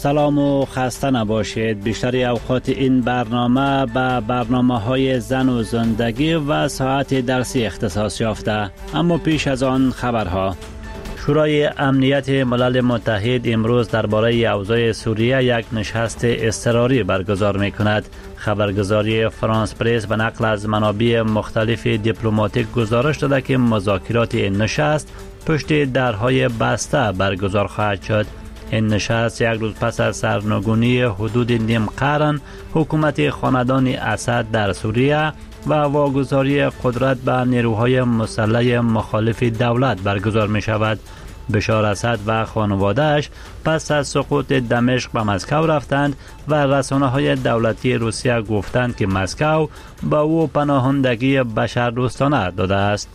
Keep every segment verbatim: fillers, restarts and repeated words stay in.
سلام و خسته نباشید. بیشتر اوقات این برنامه به برنامه های زن و زندگی و ساعت درسی اختصاص یافته. اما پیش از آن خبرها. شورای امنیت ملل متحد امروز درباره اوضاع سوریه یک نشست اضطراری برگزار می کند. خبرگزاری فرانس پرس به نقل از منابع مختلف دیپلماتیک گزارش داده که مذاکرات این نشست پشت درهای بسته برگزار خواهد شد. این نشست یک روز پس از سرنگونی حدود نیم قرن حکومت خاندان اسد در سوریه و واگذاری قدرت به نیروهای مسلح مخالف دولت برگزار می شود. بشار اسد و خانواده‌اش پس از سقوط دمشق به مسکو رفتند و رسانه های دولتی روسیه گفتند که مسکو به او پناهندگی بشردوستانه داده است.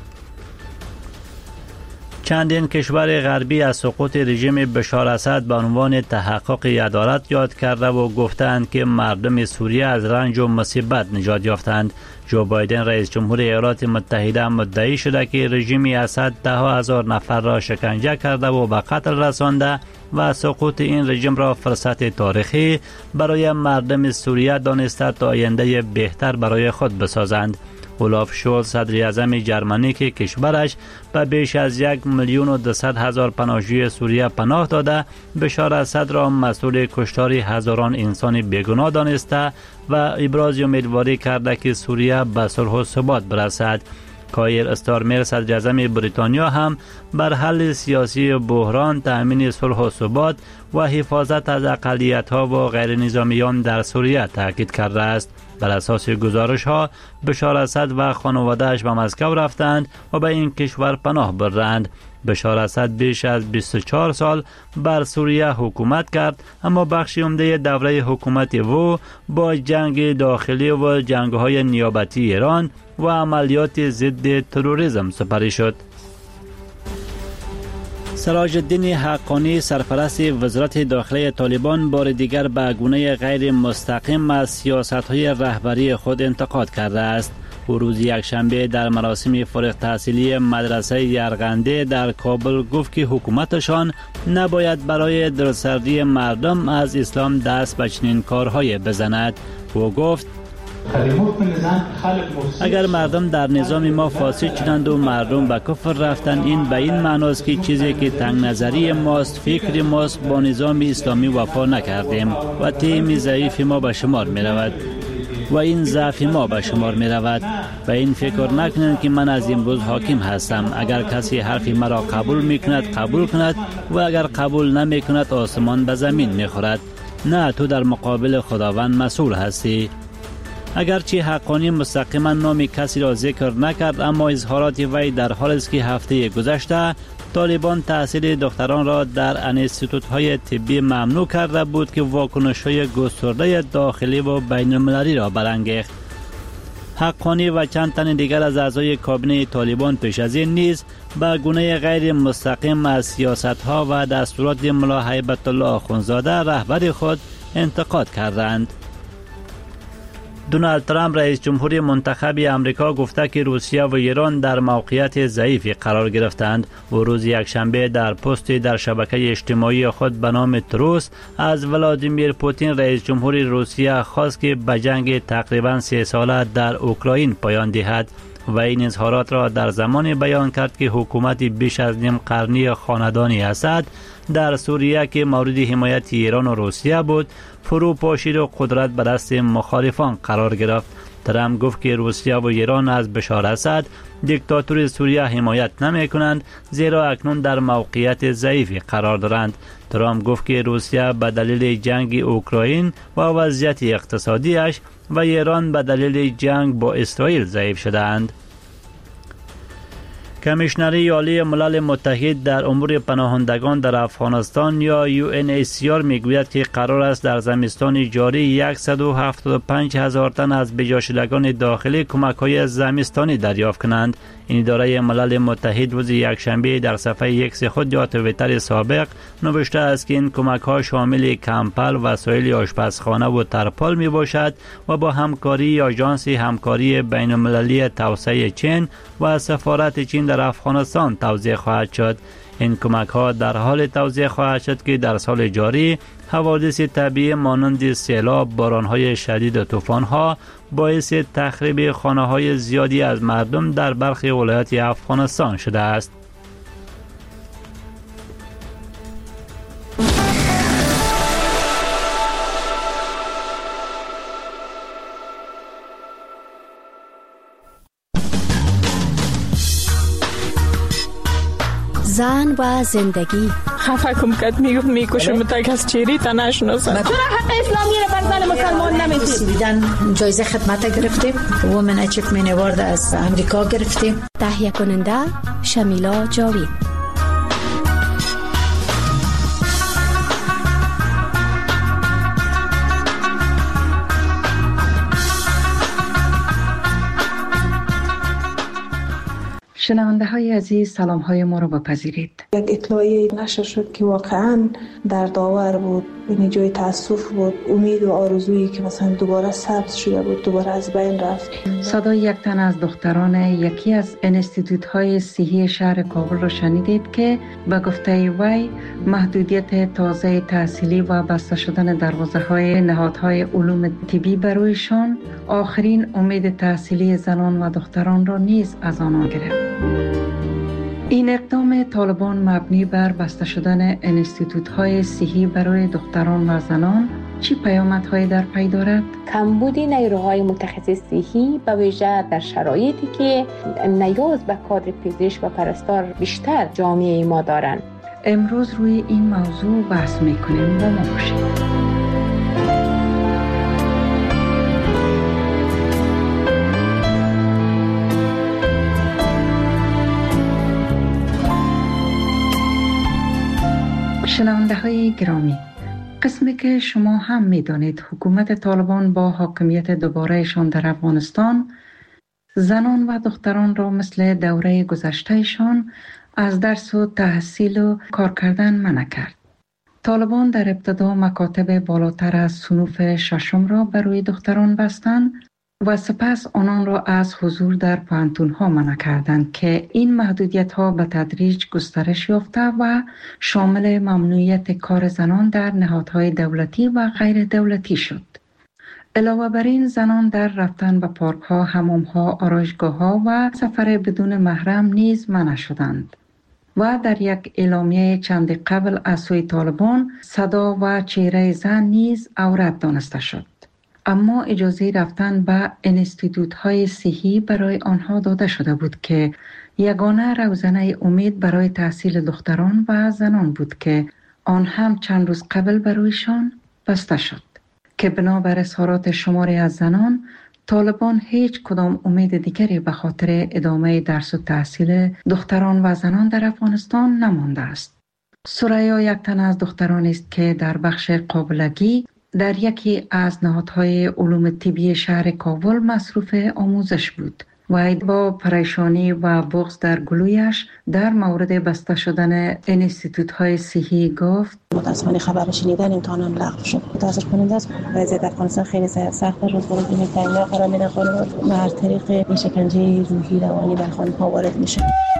چندین کشور غربی از سقوط رژیم بشار اسد به عنوان تحقق عدالت یاد کرده و گفتند که مردم سوریه از رنج و مصیبت نجات یافتند. جو بایدن رئیس جمهور ایالات متحده مدعی شده که رژیم اسد ده هزار نفر را شکنجه کرده و به قتل رسانده و سقوط این رژیم را فرصت تاریخی برای مردم سوریه دانسته تا آینده بهتر برای خود بسازند. اولاف شولز صدر اعظم جرمنی که کشورش به بیش از یک میلیون و دویست هزار پناهجوی سوریه پناه داده بشار اسد را مسئول کشتار هزاران انسان بیگناه دانسته و ابراز امیدواری کرده که سوریه به صلح و ثبات برسد. کایر استارمر صدر اعظم بریتانیا هم بر حل سیاسی بحران، تأمین صلح و ثبات و حفاظت از اقلیت‌ها و غیر نظامیان در سوریه تاکید کرده است. بر اساس گزارش ها بشار اسد و خانواده‌اش به مسکو رفتند و به این کشور پناه بردند. بشار اسد بیش از بیست و چهار سال بر سوریه حکومت کرد، اما بخش عمده دوره حکومت او با جنگ داخلی و جنگ‌های نیابتی ایران و عملیات ضد تروریسم سپری شد. سراج الدین حقانی سرپرست وزارت داخلی طالبان بار دیگر به گونه غیر مستقیم از سیاست‌های رهبری خود انتقاد کرده است. او روز یکشنبه در مراسم فارغ التحصیلی مدرسه یرغنده در کابل گفت که حکومتشان نباید برای دلسردی مردم از اسلام دست به چنین کارهای بزند. او گفت اگر مردم در نظام ما فاسد شدند و مردم به کفر رفتند، این به این معناست که چیزی که تنگ نظری ماست، فکر ماست، با نظام اسلامی وفا نکردیم و تیم ضعیف ما به شمار می رود و این ضعف ما به شمار می رود و این فکر نکنند که من از امروز حاکم هستم. اگر کسی حرف مرا قبول می کند قبول کند و اگر قبول نمی کند آسمان به زمین می خورد. نه، تو در مقابل خداوند مسئول هستی. اگرچه حقانی مستقیما نام کسی را ذکر نکرد، اما اظهارات وی در حالی است که هفته گذشته طالبان تحصیل دختران را در انستیتوت‌های طبی ممنوع کرده بود که واکنش‌های گسترده داخلی و بین‌المللی را برانگیخت. حقانی و چند تن دیگر از اعضای کابینه طالبان پیش از این نیز به گونه غیر مستقیم از سیاست‌ها و دستورات ملا هیبت الله آخوندزاده رهبر خود انتقاد کردند. دونالد ترامپ رئیس جمهور منتخب امریکا گفته که روسیه و ایران در موقعیت ضعیفی قرار گرفتند. او روز یکشنبه در پستی در شبکه اجتماعی خود به نام تروس از ولادیمیر پوتین رئیس جمهور روسیه خواست که به جنگ تقریبا سه ساله در اوکراین پایان دهد و این اظهارات را در زمانی بیان کرد که حکومت بیش از نیم قرنی خاندان اسد در سوریه که مورد حمایت ایران و روسیه بود فرو پاشید و قدرت به دست مخالفان قرار گرفت. ترامپ گفت که روسیه و ایران از بشار اسد دیکتاتور سوریه حمایت نمی کنند، زیرا اکنون در موقعیت ضعیفی قرار دارند. ترامپ گفت که روسیه به دلیل جنگ اوکراین و وضعیت اقتصادیش و ایران به دلیل جنگ با اسرائیل ضعیف شدند. کمیشنری عالی ملل متحد در امور پناهندگان در افغانستان یا یو ان اچ سی آر میگوید که قرار است در زمستان جاری صد و هفتاد و پنج هزار تن از بجاشدگان داخلی کمک‌های زمستانی دریافت کنند. این اداره ملل متحد روز یکشنبه در صفحه ایکس خود یا توییتر سابق نوشته است که این کمک‌ها شامل کمپل، وسایل آشپزخانه و ترپال می باشد و با همکاری آژانس همکاری بین‌المللی توسعه چین و سفارت چین در افغانستان توزیع خواهد شد. این کمک ها در حال توزیع خواهد شد که در سال جاری حوادث طبیعی مانند سیلاب، باران های شدید و طوفان ها باعث تخریب خانه های زیادی از مردم در برخی ولایات افغانستان شده است. زن و زندگی. خفه کم کد میگفت میکشم تا کس چیری تا نشناسد. چرا حق اسلامی رو بر زن مسلمان نمیدید؟ سویدن جایزه خدمت گرفتیم، وومن اچیومنت اوارد از امریکا گرفتیم. تهیه کننده شمیلا جاوید. شنونده های عزیز، سلام های ما رو بپذیرید. یک اطلاعیه نشر شد که واقعا در داور بود، یعنی جای تاسف بود، امید و آرزویی که مثلا دوباره سبز شده بود، دوباره از بین رفت. صدای یک تن از دختران یکی از انستیتوت های صحی شهر کابل رو شنیدید که به گفته وی محدودیت تازه تحصیلی و بسته شدن دروازه های نهادهای علوم طبی برویشان آخرین امید تحصیلی زنان و دختران را نیز از آنها گرفت. این اقدام طالبان مبنی بر بسته شدن انستیتوت‌های صحی برای دختران و زنان چی پیامدهایی در پی دارد؟ کمبود نیروهای متخصص صحی به ویژه در شرایطی که نیاز به کادر پزشک و پرستار بیشتر جامعه ما دارند. امروز روی این موضوع بحث می‌کنیم، با ما باشید. شنونده های گرامی، قسمی که شما هم می دانید حکومت طالبان با حاکمیت دوبارهشان در افغانستان زنان و دختران را مثل دوره گذشتهشان از درس و تحصیل و کار کردن منع کرد. طالبان در ابتدا مکاتب بالاتر از صنوف ششم را برای دختران بستند و سپس آنان را از حضور در پوهنتون‌ها منع کردند که این محدودیت‌ها به تدریج گسترش یافته و شامل ممنوعیت کار زنان در نهادهای دولتی و غیر دولتی شد. علاوه بر این زنان در رفتن به پارک‌ها، حمام‌ها، آرایشگاه‌ها و سفر بدون محرم نیز منع شدند. و در یک اعلامیه چند قبل از سوی طالبان صدا و چهره زن نیز عورت دانسته شد. اما اجازه رفتن به انستیتوت‌های صحی برای آنها داده شده بود که یگانه روزنه امید برای تحصیل دختران و زنان بود که آن هم چند روز قبل برایشان بسته شد که بنابر اظهارات شماری از زنان طالبان هیچ کدام امید دیگری به خاطر ادامه درس و تحصیل دختران و زنان در افغانستان نمانده است. سریا یک تن از دختران است که در بخش قابلگی در یکی از نهادهای علوم طبی شهر کابل مصروف آموزش بود و با پریشانی و بغض در گلویش در مورد بسته شدن انستیتوت‌های صحی گفت: متاسفانه خبر شنیدن امتحانم لغو شد. متاسف کننده است. وضعیت افغانستان خیلی سخت، روزگار دیگه تعیین قرار میده خانم و هر طریق این شکنجه روحی روانی بر خانم‌ها وارد میشه.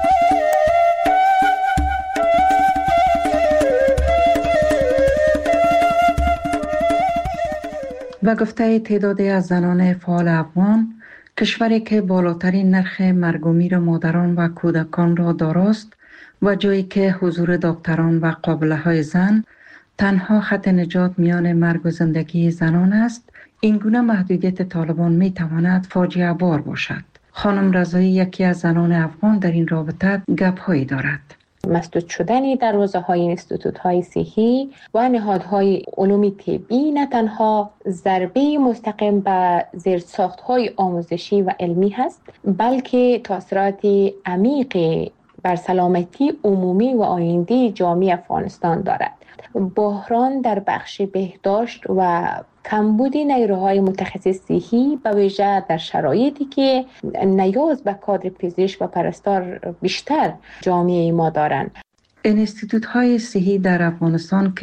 و گفته تعدادی از زنان فعال افغان، کشوری که بالاترین نرخ مرگ و میر مادران و کودکان را داراست و جایی که حضور دکتران و قابله‌های زن تنها خط نجات میان مرگ و زندگی زنان است، این گونه محدودیت طالبان می تواند فاجعه بار باشد. خانم رضایی یکی از زنان افغان در این رابطه گپ‌هایی دارد. مسدود شدن دروازه های انستیتوت های صحی و نهادهای علوم طبی نه تنها ضربه مستقیم به زیرساخت های آموزشی و علمی هست، بلکه تاثیرات عمیق بر سلامتی عمومی و آینده جامعه افغانستان دارد. بحران در بخش بهداشت و کمبود نیروهای متخصص صحی به ویژه در شرایطی که نیاز به کادر پزشک و پرستار بیشتر جامعه ما دارند. انستیتوت‌های صحی در افغانستان که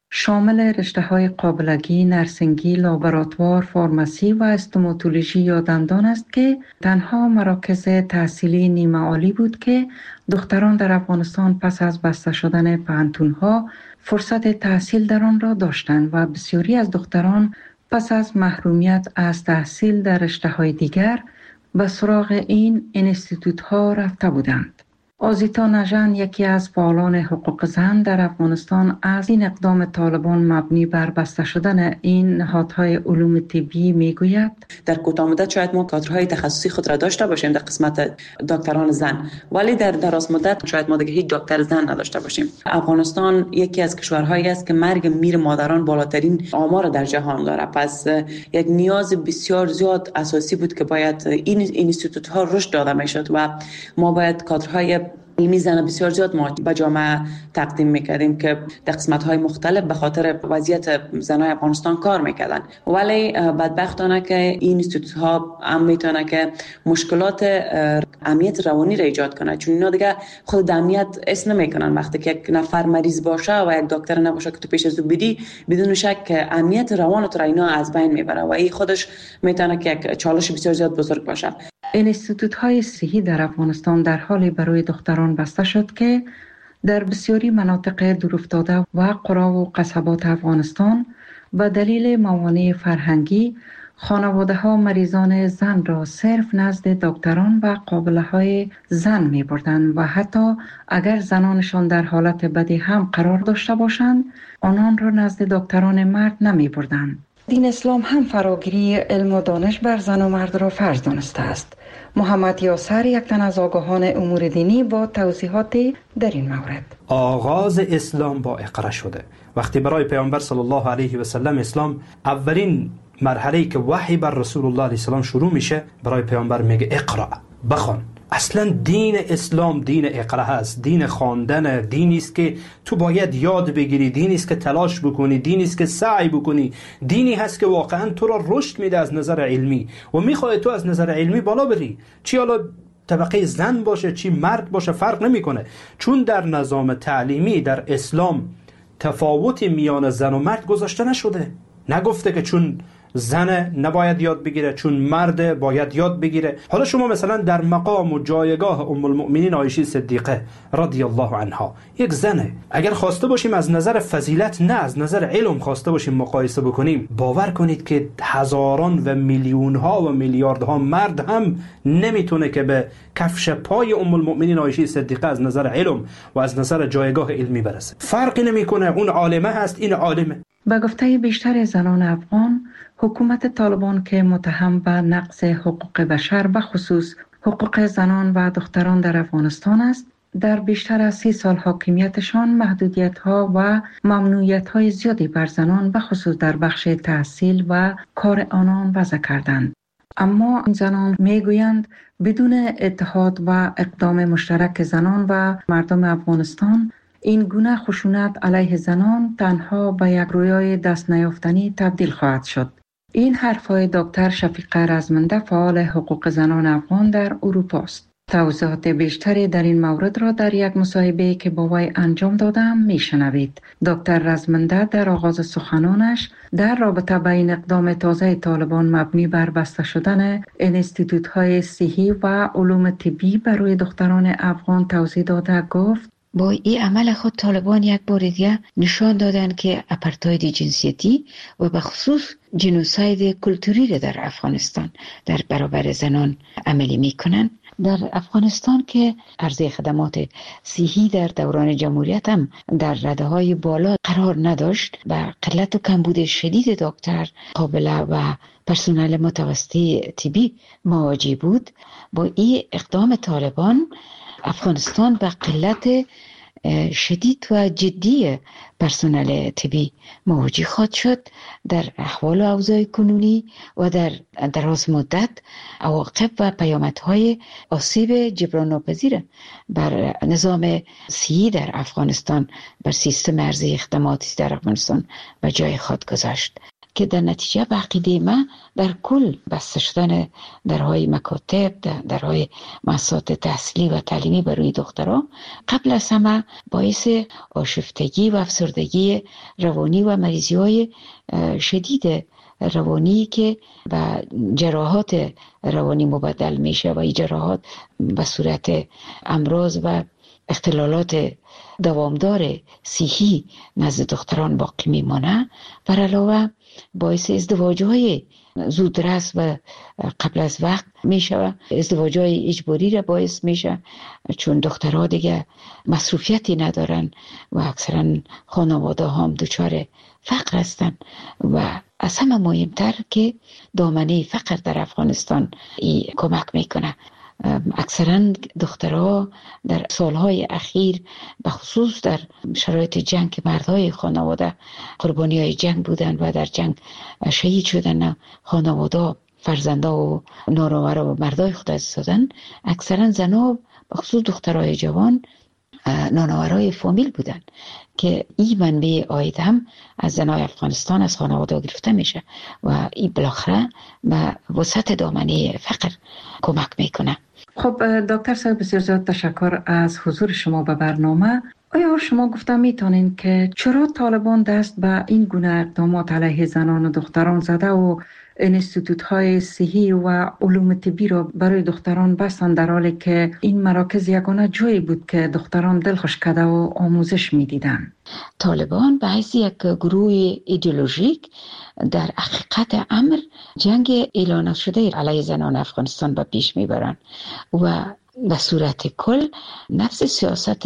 شامل رشته‌های قابلگی، نرسنگی، لابراتوار، فارماسی و استوماتولوژی یا دندان است که تنها مراکز تحصیلی نیمه عالی بود که دختران در افغانستان پس از بسته شدن پوهنتون‌ها فرصت تحصیل در آن را داشتند و بسیاری از دختران پس از محرومیت از تحصیل در رشته‌های دیگر به سراغ این انستیتوت‌ها رفته بودند. آزیتا نژن، یکی از فعالان حقوق زن در افغانستان، از این اقدام طالبان مبنی بر بسته شدن این نهادهای علوم طبی میگوید: در کوتاه مدت شاید ما کادرهای تخصصی خود را داشته باشیم در قسمت دکتران زن، ولی در دراز مدت شاید ما دیگه هیچ دکتر زن نداشته باشیم. افغانستان یکی از کشورهایی است که مرگ میر مادران بالاترین آمار در جهان داره، پس یک نیاز بسیار زیاد اساسی بود که باید این اینستیتوت ها رشد داده میشد و ما باید کادرهای علمی زن بسیار زیاد ما به جامعه تقدیم میکردیم که در قسمت‌های مختلف به خاطر وضعیت زنای افغانستان کار میکردن. ولی بدبختانه که این اینستیتوت‌ها هم میتونه که مشکلات امنیت روانی را ایجاد کنه، چون اینا دیگه خود امنیت اسم نمیکنن. وقتی که یک نفر مریض باشه و یک دکتر نباشه که تو پیش از او بدی، بدون شک امنیت روان تو را اینا از بین میبره و این خودش میتونه که یک چالش بسیار زیاد بزرگ باشه. انستیتوت‌های صحی در افغانستان در حالی برای دختران بسته شد که در بسیاری مناطق دورافتاده و قرا و قصبات افغانستان به دلیل موانع فرهنگی خانواده‌ها مریضان زن را صرف نزد دکتران و قابله‌های زن می‌بردند و حتی اگر زنانشان در حالت بدی هم قرار داشته باشند، آنان را نزد دکتران مرد نمی‌بردند. دین اسلام هم فراگیری علم و دانش بر زن و مرد را فرض دانسته است. محمد یاسر، یک تن از آگاهان امور دینی، با توضیحات در این مورد: آغاز اسلام با اقرا شده. وقتی برای پیامبر صلی الله علیه و سلم اسلام اولین مرحله‌ای که وحی بر رسول الله علیه السلام شروع میشه، برای پیامبر میگه اقرا، بخوان. اصلا دین اسلام دین اقرا هست، دین خواندن، دینی است که تو باید یاد بگیری، دینی است که تلاش بکنی، دینی است که سعی بکنی، دینی هست که واقعا تو را رشد میده از نظر علمی و میخواد تو از نظر علمی بالا بری، چی حالا طبقه زن باشه چی مرد باشه فرق نمیکنه، چون در نظام تعلیمی در اسلام تفاوتی میان زن و مرد گذاشته نشده. نگفته که چون زن نباید یاد بگیره چون مرد باید یاد بگیره. حالا شما مثلا در مقام و جایگاه ام المؤمنین عایشه صدیقه رضی الله عنها، یک زنه، اگر خواسته باشیم از نظر فضیلت نه از نظر علم خواسته باشیم مقایسه بکنیم، باور کنید که هزاران و میلیون ها و میلیاردها مرد هم نمیتونه که به کفش پای ام المؤمنین عایشه صدیقه از نظر علم و از نظر جایگاه علمی برسه. فرقی نمیکنه، اون عالمه هست این عالمه. به گفته بیشتر زنان افغان، حکومت طالبان که متهم به نقض حقوق بشر به خصوص حقوق زنان و دختران در افغانستان است، در بیشتر از سی سال حاکمیتشان محدودیت‌ها و ممنوعیت‌های زیادی بر زنان به خصوص در بخش تحصیل و کار آنان وضع کردند. اما این زنان میگویند بدون اتحاد و اقدام مشترک زنان و مردم افغانستان، این گونه خشونت علیه زنان تنها به یک رویای دست نیافتنی تبدیل خواهد شد. این حرفهای دکتر شفیقه رزمنده، فعال حقوق زنان افغان در اروپا است. توضیحات بیشتری در این مورد را در یک مصاحبه که با وی انجام دادم میشنوید. دکتر رزمنده در آغاز سخنانش در رابطه با این اقدام تازه طالبان مبنی بر بسته شدن انستیتوت‌های صحی و علوم طبی برای دختران افغان توضیح داده گفت: با این عمل خود طالبان یک بار دیگه نشان دادن که اپارتاید جنسیتی و به خصوص جنوساید کلتوری را در افغانستان در برابر زنان عملی میکنن. در افغانستان که عرضه خدمات صحی در دوران جمهوریت هم در رده‌های بالا قرار نداشت و قلت و کمبود شدید دکتر، قابله و پرسنل متوسطی طبی مواجه بود، با این اقدام طالبان افغانستان به قلت شدید و جدی پرسنل طبی مواجه خواهد شد. در احوال و اوضاع کنونی و در دراز مدت عواقب و پیامدهای آسیب جبران ناپذیر بر نظام صحی در افغانستان، بر سیستم عرضه خدماتی در افغانستان به جای خود گذاشت که در نتیجه به عقیده من در کل بسته شدن درهای مکاتب، درهای مؤسسات تحصیلی و تعلیمی برای دختران قبل از همه باعث آشفتگی و افسردگی روانی و مریضی های شدید روانی که به جراحات روانی مبدل میشه و این جراحات به صورت امراض و اختلالات دوامدار صحی نزد دختران باقی میمانه. بر علاوه باعث ازدواج‌های زودرس و قبل از وقت میشه، ازدواج‌های اجباری را باعث میشه، چون دخترها دیگه مصروفیتی ندارن و اکثرا خانواده هم دچار فقر هستن و از همه مهمتر که دامنه فقر در افغانستان ای کمک میکنه. اکثرا دخترها در سالهای اخیر به خصوص در شرایط جنگ که مردهای خانواده قربانی های جنگ بودن و در جنگ شهید شدن، خانواده فرزنده و نانآور و مردای خود از دادن، اکثرا زنها به خصوص دخترای جوان نانآورای فامیل بودن که این منبع عاید هم از زنای افغانستان از خانواده گرفته میشه و این بالاخره به وسط دامنه فقر کمک میکنه. خب دکتر صاحب، بسیار زیاد تشکر از حضور شما به برنامه. آیا شما گفته میتونین که چرا طالبان دست به این گونه اقدامات علیه زنان و دختران زده و انستیتوت های صحی و علوم طبی را برای دختران بستند، در حالی که این مراکز یگانه جایی بود که دختران دلخوش کرده و آموزش میدیدن؟ طالبان به حیث یک گروه ایدئولوژیک در حقیقت امر جنگ اعلان شده علیه زنان افغانستان به پیش میبرند و به صورت کل نفس سیاست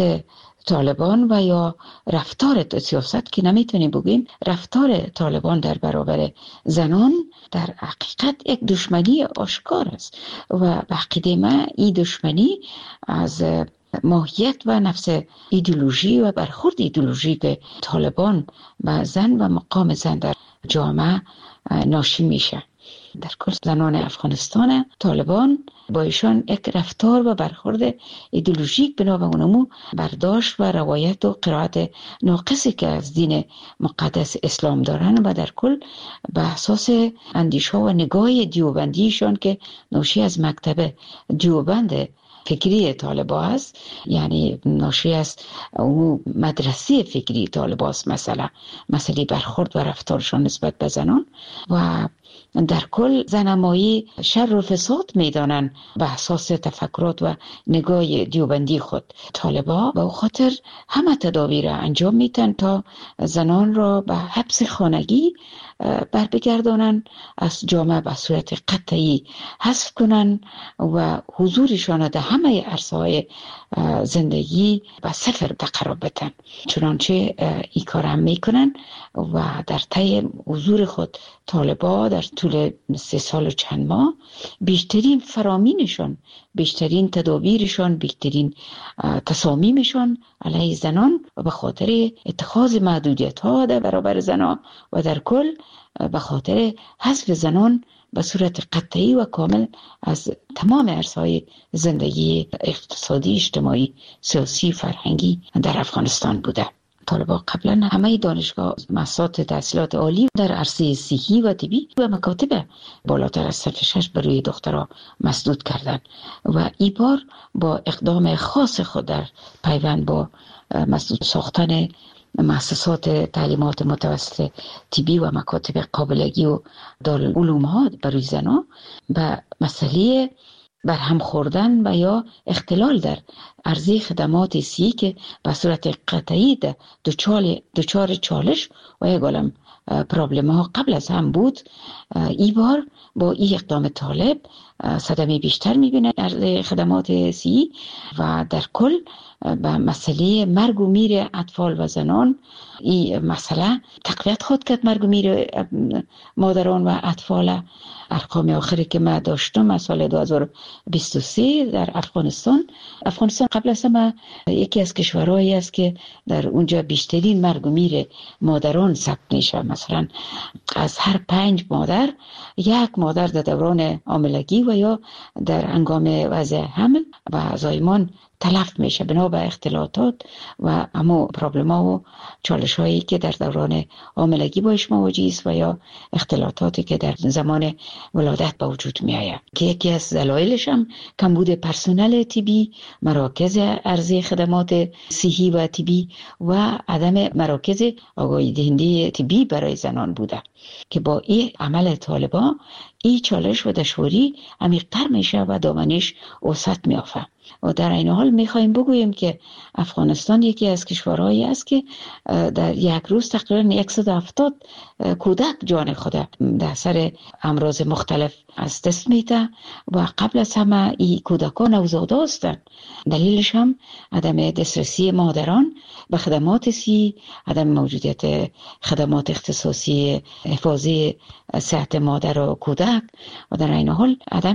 طالبان و یا رفتار سیاست که نمیتونیم بگیم رفتار طالبان در برابر زنان در حقیقت یک دشمنی آشکار است و به عقیده من این دشمنی از ماهیت و نفس ایدئولوژی و برخورد ایدئولوژی که طالبان به زن و مقام زن در جامعه ناشی میشه. در کل زنان افغانستان طالبان با ایشان یک رفتار و برخورد ایدئولوژیک بنا به اونمو برداشت و روایت و قرائت ناقصی که از دین مقدس اسلام دارن و در کل به اساس اندیشه و نگاه دیوبندیشان که ناشی از مکتب دیوبند فکری طالبا است، یعنی ناشی از او مدرسه فکری طالبا است، مثلا مسئله برخورد و رفتارشان نسبت به زنان و در کل زنمایی شر و فساد میدانن به اساس تفکرات و نگاه دیوبندی خود. طالبا به خاطر همه تدابیر انجام میتن تا زنان را به حبس خانگی بر بگردانن، از جامعه به صورت قطعی حذف کنن و حضورشان در همه عرصه‌های زندگی به صفر قرار بدن. چنانچه این کار هم میکنن و در طی حضور خود طالبا در طول سه سال و چند ماه بیشترین فرامینشان، بیشترین تدابیرشان، بیشترین تصامیمشان علیه زنان و به خاطر اتخاذ محدودیت ها در برابر زنان و در کل به خاطر حذف زنان به صورت قطعی و کامل از تمام عرصه‌های زندگی اقتصادی، اجتماعی، سیاسی، فرهنگی در افغانستان بوده. طالبان قبلا همه دانشگاه، مؤسسات تحصیلات عالی در عرصه صحی و طبی و مکاتب بالاتر از صف شش برای دخترها مسدود کردند و این بار با اقدام خاص خود در پیوند با مسدود ساختن مؤسسات تعلیمات متوسط طبی و مکاتب قابلگی و دارالعلوم ها برای زنان به مسئله برهم خوردن و یا اختلال در عرضه خدمات صحی که به صورت قطعی دچار چالش و یک عالم پرابلم ها قبل از هم بود، این بار با این اقدام طالب صدمه بیشتر میبینه عرضه خدمات صحی و در کل به مسئله مرگ و میر اطفال و زنان این مسئله تقویت خود کرد. مرگ و میر مادران و اطفال، ارقام آخری که من داشتم از سال دو هزار و بیست و سه در افغانستان افغانستان قبل از همه یکی از کشورهایی است که در اونجا بیشترین مرگ و میر مادران ثبت میشه. مثلا از هر پنج مادر یک مادر در دوران حاملگی و یا در هنگام وضع حمل و زایمان تلف میشه بنا به اختلاطات و اما پرابلم ها و چالش هایی که در دوران حاملگی باش مواجه است و یا اختلاطاتی که در زمان ولادت به وجود می آید که یکی از دلایلش هم کمبود پرسنل طبی، مراکز عرضه خدمات صحی و طبی و عدم مراکز آگاهی دهنده طبی برای زنان بوده که با این عمل طالبان این چالش و دشواری عمیق‌تر میشه و دامنش وسعت میافته. و در این حال میخوایم بگوییم که افغانستان یکی از کشورهایی است که در یک روز تقریبا صد و هفتاد کودک جان خود در اثر امراض مختلف از دست میده و قبل از همه این کودکان نوزاده هستند. دلیلش هم عدم دسترسی مادران به خدمات صحی، عدم موجودیت خدمات اختصاصی حفاظی صحت مادر و کودک و در این حال عدم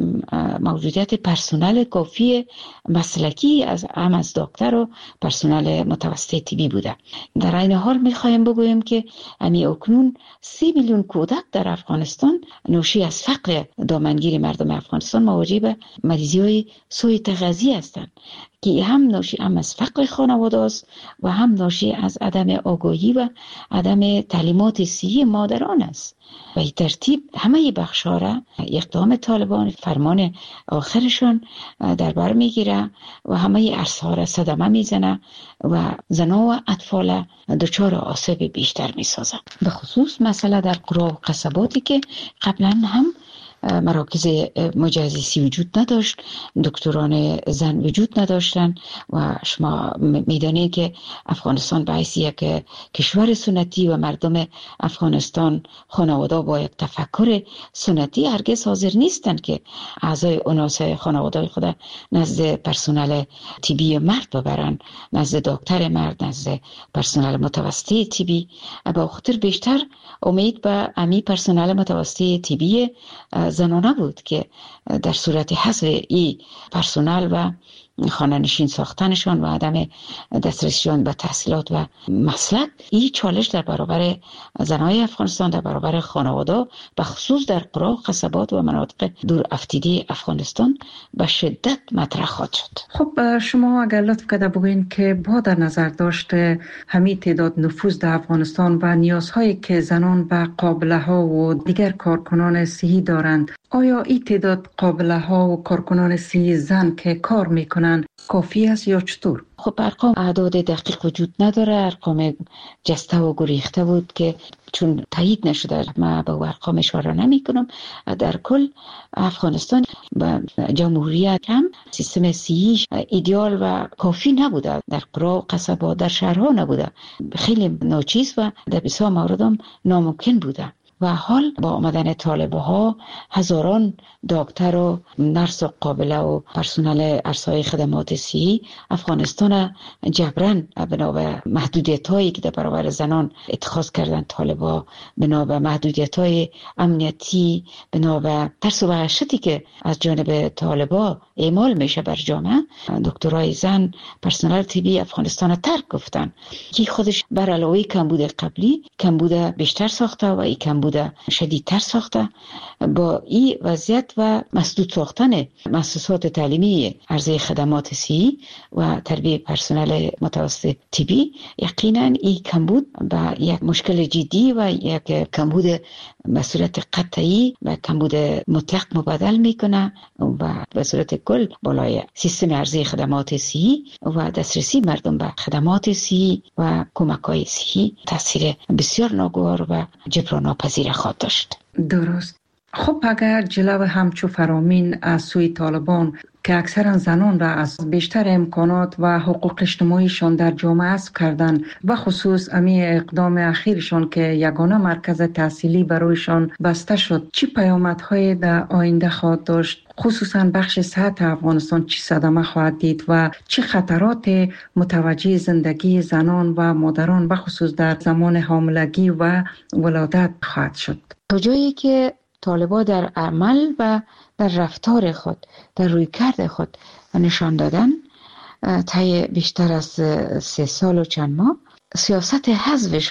موجودیت پرسنل کافی مسلکی از هم از دکتر و پرسنل متوسط طبی بوده. در این حال میخوایم بگوییم که امی اکنون سی میلیون کودک در افغانستان ناشی از فقر دامنگیر مردم افغانستان مواجه به مریضی های سوء تغذیه هستند که هم ناشی هم از فقر خانواده است و هم ناشی از عدم آگاهی و عدم تعلیمات صحی مادران است. و این ترتیب همه بخش‌ها را اقدام طالبان فرمان آخرشون در بر میگیره و همه عرصه‌ها را صدمه میزنه و زنان و اطفال دچار آسیب بیشتر میسازه. به خصوص مسئله در قرى و قصباتی که قبلا هم مراکز مجهزی وجود نداشت، دکتران زن وجود نداشتن و شما میدانید که افغانستان به حیث یک کشور سنتی و مردم افغانستان خانواده با یک تفکر سنتی هرگز حاضر نیستند که اعضای اوناس خانواده خود نزد پرسنل طبی مرد ببرن، نزد دکتر مرد، نزد پرسنل متوسط طبی. با خاطر بیشتر امید به امی پرسنل متوسط طبی زنانه بود که در صورت حذف ای پرسنل و خانه نشین ساختنشان و عدم دسترسیشان به تحصیلات و مسلک، این چالش در برابر زنای افغانستان، در برابر خانواده به خصوص در قرى و قصبات و مناطق دور افتیده افغانستان به شدت مطرح خواهد شد. خب شما اگر لطف کرده بگوین که با در نظر داشته همین تعداد نفوذ در افغانستان و نیازهایی که زنان به قابله ها و دیگر کارکنان صحی دارند، آیا این تعداد قابله ها و کارکنان صحی زن که کار میکنن کافی است یا چطور؟ خب ارقام اعداد دقیق وجود نداره، ارقام جسته و گریخته بود که چون تایید نشده من به ارقام اشاره نمی کنم. در کل افغانستان به جمهوریت هم سیستم صحی ایدئال و کافی نبوده، در قرى و قصبات در شهرها نبوده، خیلی ناچیز و در بسیار مورد هم ناممکن بوده. و حال با آمدن طالبه ها هزاران دکتر و نرس و قابله و پرسنل عرصه‌های خدمات صحی افغانستان جبران بنا به محدودیت هایی که در برابر زنان اتخاذ کردن طالبه، بنا به محدودیت های امنیتی، بنا به ترس و وحشتی که از جانب طالبه اعمال میشه بر جامعه، دکترای زن پرسنل طبی افغانستان ترک گفتن که خودش بر علاوه کمبود قبلی کمبود بیشتر ساخته و این کمبود شدیدتر ساخته. با این وضعیت و مسدود ساختن مؤسسات تعلیمی عرضه خدمات صحی و تربیت پرسنل متوسط طبی، یقینا این کمبود به یک مشکل جدی و یک کمبود به صورت قطعی و کمبود مطلق مبادل میکنه و به صورت کل بالای سیستم عرضه خدمات صحی و دسترسی مردم به خدمات صحی و کمک‌های صحی تاثیر بسیار ناگوار و جبران ناپذیر خواهد داشت. درست. خب اگر جلو همچو فرامین از سوی طالبان که اکثرا زنان را از بیشتر امکانات و حقوق اجتماعیشان در جامعه حذف کردن و خصوص امی اقدام اخیرشان که یگانه مرکز تحصیلی برایشان بسته شد، چی پیامدهای در آینده خواهد داشت؟ خصوصا بخش صحت افغانستان چی صدمه خواهد دید و چی خطرات متوجه زندگی زنان و مادران به خصوص در زمان حاملگی و ولادت خواهد شد؟ تا جایی که طالبان در عمل و در رفتار خود، در رویکرد خود نشان دادن طی بیشتر از سه سال و چند ماه، سیاست حذفشان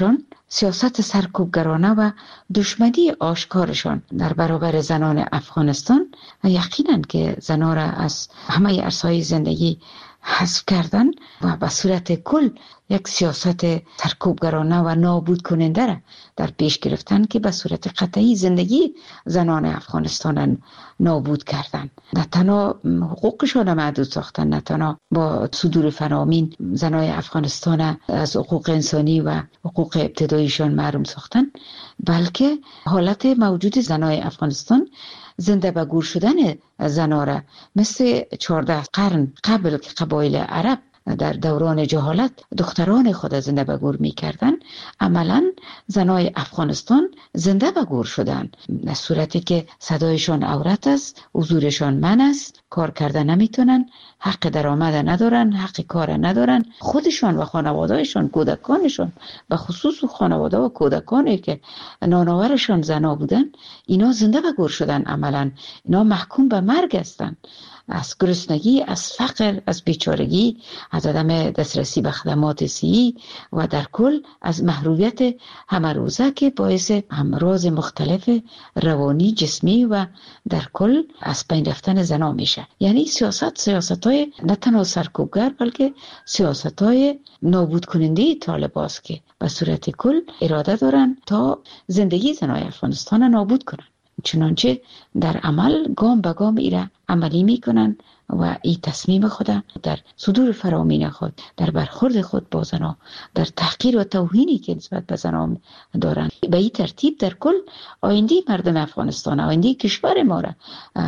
سیاست سرکوبگرانه و دشمنی آشکارشان در برابر زنان افغانستان یقینا که زنان را از همه عرصه‌های زندگی حذف کردن و به صورت کل یک سیاست سرکوبگرانه و نابود کننده را در پیش گرفتن که به صورت قطعی زندگی زنان افغانستان نابود کردن. نه تنها حقوقشان محدود ساختن، نه تنها با صدور فرامین زنان افغانستان از حقوق انسانی و حقوق ابتداییشان محروم ساختن، بلکه حالت موجود زنان افغانستان زنده به گور شدن زنان را مثل چهارده قرن قبل که قبایل عرب در دوران جهالت دختران خود زنده به گور می کردن، عملا زنای افغانستان زنده به گور شدن، در صورتی که صدایشان عورت است، حضورشان من است، کار کرده نمیتونن، حق درآمد ندارن، حق کار ندارن، خودشان و خانوادهشان، کودکانشان، به خصوص خانواده و کودکانی که نانآورشان زنا بودن، اینا زنده به گور شدن، عملا اینا محکوم به مرگ هستند. از گرسنگی، از فقر، از بیچارگی، از عدم دسترسی به خدمات صحی و در کل از محرومیت همه روزه که باعث امراض مختلف روانی، جسمی و در کل از بین رفتن زنا میشه. یعنی سیاست سیاست‌های نه تنها سرکوبگر بلکه سیاست‌های نابود کننده طالباست که به صورت کل اراده دارن تا زندگی زنای افغانستان نابود کنن. چنانچه در عمل گام به گام ایره عملی میکنن و این تصمیم خود در صدور فرامین خود، در برخورد خود با زنان، در تحقیر و توهینی که نسبت به زنان دارن، به این ترتیب در کل آینده مردم افغانستان، آینده کشور ما را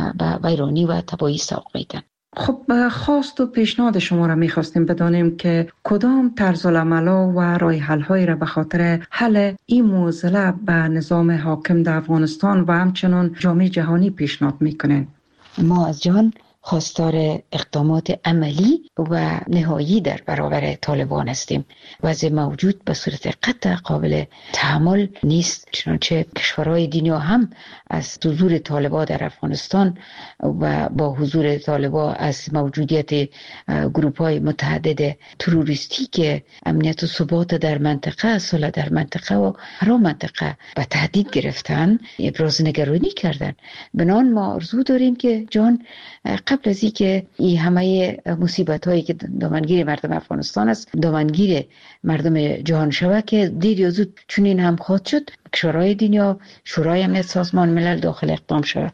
به ویرانی و تباهی سوق میدن. خب خواست و پیشنهاد شما را میخواستیم بدانیم که کدام طرز العمل‌ها و راه حل‌هایی را به خاطر حل این معضله به نظام حاکم در افغانستان و همچنان جامعه جهانی پیشنهاد میکنین. ما از جهان خواستار اقدامات عملی و نهایی در برابر طالبان هستیم. وضع موجود به صورت قطع قابل تحمل نیست، چنانچه کشورهای دنیا هم از حضور طالبان در افغانستان و با حضور طالبان از موجودیت گروپ‌های متعدد تروریستی که امنیت و ثبات در منطقه، صلح در منطقه و هر منطقه به تهدید گرفتن، ابراز نگرانی کردن. بنان ما آرزو داریم که جان قبل از اینکه این همه مصیبت هایی که دامنگیر مردم افغانستان است دامنگیر مردم جهان شود که دیر یا زود چنین هم خواهد شد، کشورهای دنیا، شورای امنیت سازمان ملل داخل اقدام شود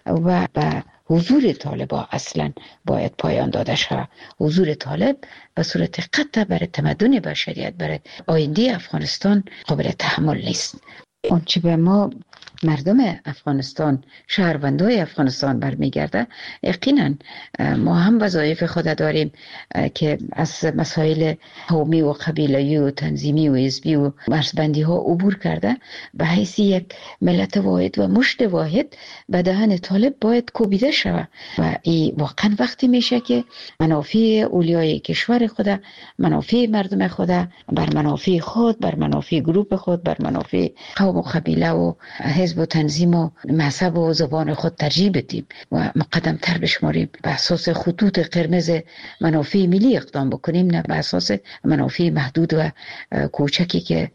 و به حضور طالبان اصلا باید پایان داده شود. حضور طالب به صورت قطع برای تمدن بشریت، برای آینده افغانستان قابل تحمل نیست. آنچه به ما مردم افغانستان، شهروندای افغانستان برمیگرده، یقینا ما هم وظایف خود داریم که از مسائل قومی و قبیله‌ای و تنظیمی و حزبی و مرزبندی ها عبور کرده به حیث یک ملت واحد و مشت واحد به دهن طالب باید کوبیده شود و این واقعا وقتی میشه که منافع اولیای کشور خود، منافع مردم خود بر منافع خود، بر منافع گروه خود، بر منافع قوم و قبیله و حزب و تنظیم و مذهب و زبان خود ترجیح بدیم و مقدم تر بشماریم، به اساس خطوط قرمز منافع ملی اقدام بکنیم، نه به اساس منافع محدود و کوچکی که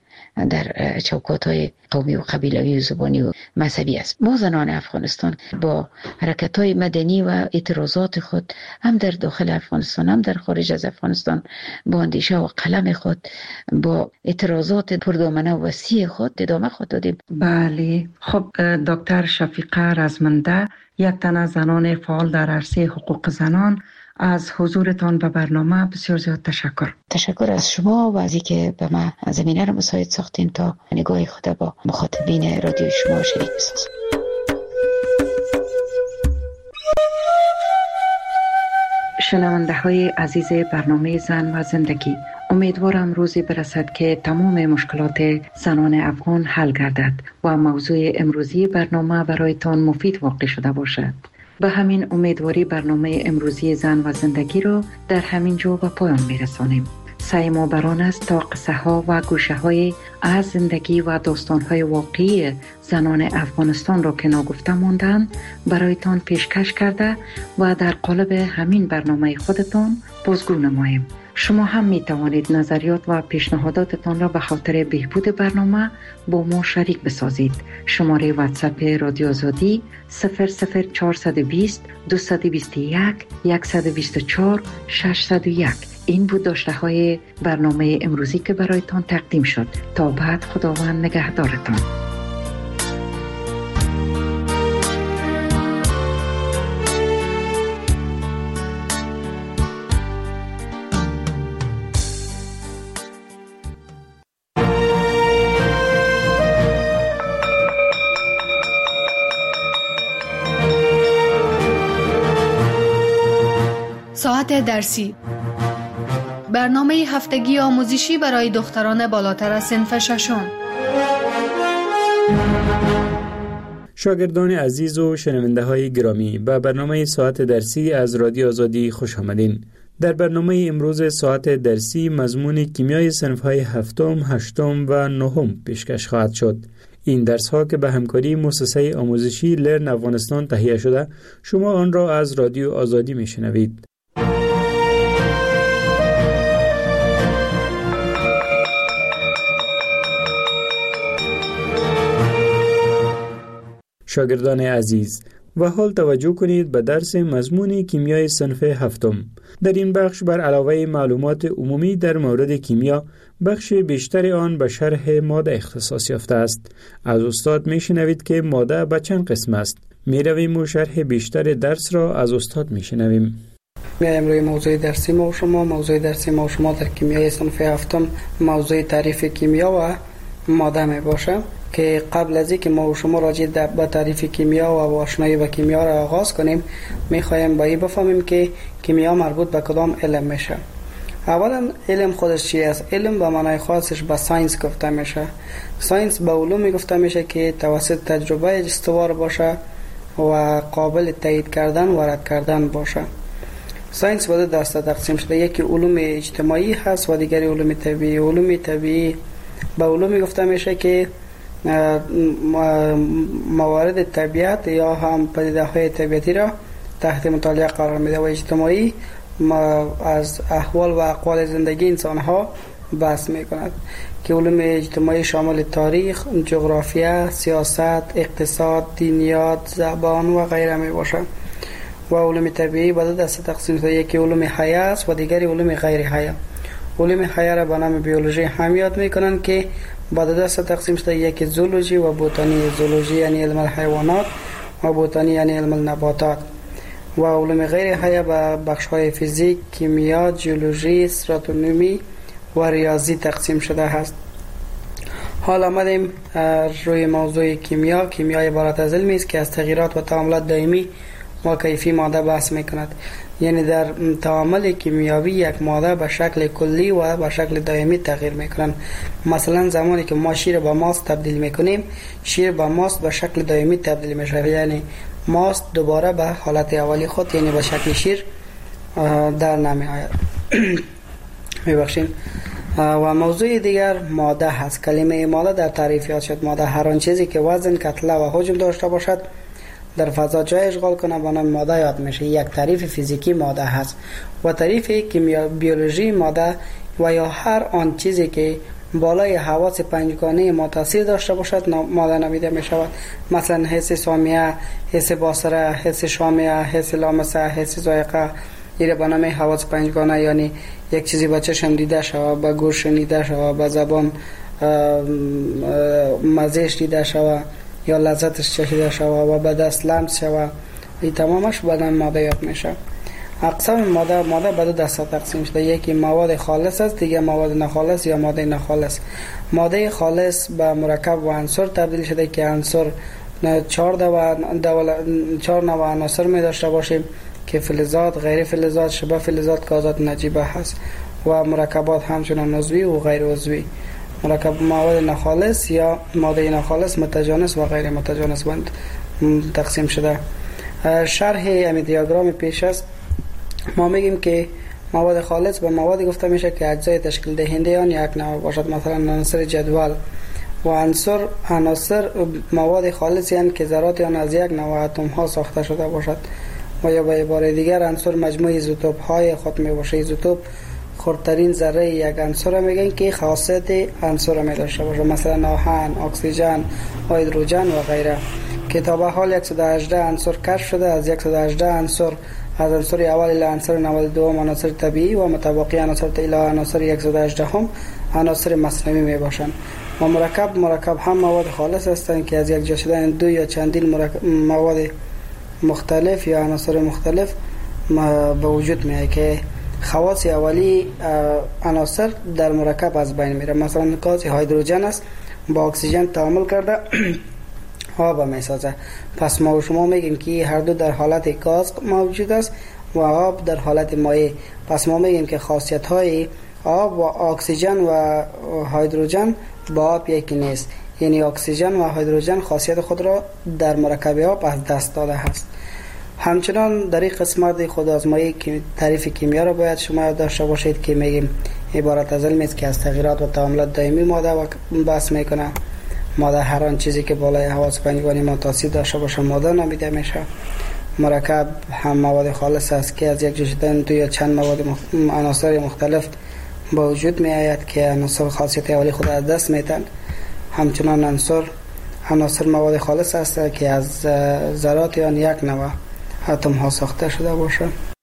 در چوکات‌های قومی و قبیله‌ای و زبانی و مذهبی است. ما زنان افغانستان با حرکت‌های مدنی و اعتراضات خود هم در داخل افغانستان هم در خارج از افغانستان با اندیشه و قلم خود، با اعتراضات پردامنه و وسیع خود ادامه خود دادیم. بله. خب دکتر شفیقه رزمنده، یک تن از زنان فعال در عرصه حقوق زنان، از حضورتان به برنامه بسیار زیاد تشکر. تشکر از شما و از اینکه به من زمینه رو مساعد ساختین تا نگاه خود با مخاطبین رادیو شما شریک بسازم. شنونده های عزیز برنامه زن و زندگی، امیدوارم روزی برسد که تمام مشکلات زنان افغان حل گردد و موضوع امروزی برنامه برایتان مفید واقع شده باشد. به همین امیدواری برنامه امروزی زن و زندگی رو در همین جا به پایان میرسانیم. سعی ما بران است تا قصه ها و گوشه های از زندگی و داستان های واقعی زنان افغانستان را که ناگفته ماندن برایتان پیشکش کرده و در قالب همین برنامه خودتان بازگو نماییم. شما هم می توانید نظریات و پیشنهاداتتان را به خاطر بهبود برنامه با ما شریک بسازید. شماره واتساپ رادیو آزادی صفر صفر چهارصد و بیست دویست و بیست و یک صد و بیست و چهار ششصد و یک. این بود داشته های برنامه امروزی که برایتان تقدیم شد. تا بعد، خداوند نگهدارتان. ساعت درسی، برنامه هفتگی آموزشی برای دختران بالاتر از صنف ششم. شاگردان عزیز و شنونده های گرامی، به برنامه ساعت درسی از رادیو آزادی خوش آمدین. در برنامه امروز ساعت درسی مضمون کیمیای صنف های هفتم، هشتم و نهم پیشکش خواهد شد. این درس ها که به همکاری مؤسسه آموزشی لرن افغانستان تهیه شده، شما آن را از رادیو آزادی میشنوید. شاگردان عزیز، و حال توجه کنید به درس مضمون کیمیای صنف هفتم. در این بخش بر علاوه معلومات عمومی در مورد کیمیا، بخش بیشتر آن به شرح ماده اختصاص یافته است. از استاد میشنوید که ماده به چند قسم است. میرویم و شرح بیشتر درس را از استاد میشنویم. امروز موضوع درسی ما و شما موضوع درسی ما و شما در کیمیای صنف هفتم موضوع تعریف کیمیا و ماده می باشه که قبل از اینکه ما و شما راجع به تعریف کیمیا و آشنایی با کیمیا را آغاز کنیم، میخوایم با این بفهمیم که کیمیا مربوط به کدام علم میشه. اولا علم خودش چی است؟ علم به معنای خاصش به ساینس گفته میشه. ساینس به علومی گفته میشه که توسط تجربه استوار باشه و قابل تایید کردن و رد کردن باشه. ساینس به دو دسته تقسیم شده، یکی علوم اجتماعی هست و دیگری علوم طبیعی. علوم طبیعی به علومی گفته میشه که موارد طبیعت یا هم پدیده های طبیعتی را تحت مطالعه قرار میده، و اجتماعی از احوال و اقوال زندگی انسان ها بحث میکند که علوم اجتماعی شامل تاریخ، جغرافیا، سیاست، اقتصاد، دینیات، زبان و غیره می باشه. و علوم طبیعی به دو دسته تقسیم شده، یکی علوم حیه است و دیگری علوم غیر حیه. علوم حیه را به نام بیولوژی هم یاد میکنن که به دو دسته تقسیم شده، یکی زولوژی و بوتانی. زولوژی یعنی علم الحیوانات و بوتانی یعنی علم النباتات. و علوم غیر حیه به بخش‌های فیزیک، کیمیا، جیولوژی، استراتونومی و ریاضی تقسیم شده است. حال آمدیم روی موضوع کیمیا. کیمیا عبارت از علمی است که از تغییرات و تعاملات دائمی و کیفی ماده بحث میکند. یعنی در تعامل کیمیاوی یک ماده به شکل کلی و به شکل دائمی تغییر میکنند. مثلا زمانی که ما شیر به ماست تبدیل میکنیم، شیر به ماست به شکل دائمی تبدیل میشه، یعنی ماست دوباره به حالت اولی خود یعنی به شکل شیر در نمی آید. میبخشین. و موضوع دیگر ماده هست. کلمه ماده در تعریف یاد شد. ماده هر آن چیزی که وزن، کتله و حجم داشته باشد در فضا جای اشغال کنه به نام ماده یاد میشه. یک تعریف فیزیکی ماده هست. و تعریف کیمیا بیولوژی ماده و یا هر آن چیزی که بالای حواس پنجگانه ما تاثیر داشته باشد ماده نامیده می شود. مثلا حس سامیه، حس بصره، حس شامه، حس لامسه، حس ذائقه. این به نام حواس پنجگانه، یعنی یک چیزی با چشم دیده شود، با گوش شنیده شود، با زبان مزهش دیده شود یا لذتش چشیده شود و به دست لمس شود. این تمامش به نام ماده یاد میشه. اقسام ماده ماده به دو دسته تقسیم شده، یکی مواد خالص است، دیگه مواد ناخالص یا ماده ناخالص. ماده خالص به مرکب و عنصر تبدیل شده که عنصر چهار و چهار نوع عناصر می داشته باشیم که فلزات، غیر فلزات، شبه فلزات، گازات نجیبه هست و مرکبات همچنان عضوی و غیر عضوی. مرکب مواد ناخالص یا ماده ناخالص متجانس و غیر متجانس بند تقسیم شده. شرح امی دیاگرام پیش است. ما میگیم که مواد خالص به موادی گفته میشه که اجزای تشکیل دهنده آن یک نوع باشد، مثلا عناصر جدول. و عناصر عناصر مواد خالص یعنی که ذرات آن از یک نوع اتم ها ساخته شده باشد. و یا به عباره دیگر عنصر مجموع ایزوتوپ های خود می باشه. ایزوتوپ خردترین ذره یک عنصر میگن که خاصیت عنصر می داشته باشه، مثلا آهن، اکسیژن، هیدروژن و غیره. که تا به حال صد و هجده عنصر کشف شده. از صد و هجده عنصر، از عنصر اول الی عنصر نود و دو عناصر طبیعی و متباقی عناصر الی عناصر صد و هجده هم عناصر مصنوعی می باشند. و مرکب مرکب هم مواد خالص هستند که از یک جا شدن دو یا چندین مواد مختلف یا عناصر مختلف به وجود میاد که خواص اولی عناصر در مرکب از بین میره. مثلا گاز هیدروژن است، با اکسیژن تعامل کرده آب میسازه. پس ما و شما میگیم که هر دو در حالت گاز موجود است و آب در حالت مایع. پس ما میگیم که خاصیت های آب و اکسیژن و هیدروژن با آب یکی نیست. یعنی اکسیژن و هیدروژن خاصیت خود را در مرکب آب از دست داده است. همچنان در این قسمت خود آزمایی که تعریف کیمیا را باید شما داشته باشید که میگیم عبارت از علمی است که از تغییرات و تعاملات دائمی ماده و بحث میکنه. ماده هر آن چیزی که بالای حواس پنجگانه ما تاثیر داشته باشه ماده نامیده میشه. مرکب هم مواد خالص است که از یک جا شدن دو یا چند مواد مخ... عناصر مختلف با وجود می آید که عناصر خاصیت اولی خود از دست میتن. همچنان عنصر عناصر مواد خالص است که از ذرات آن یک نوع اتم ها ساخته شده باشه.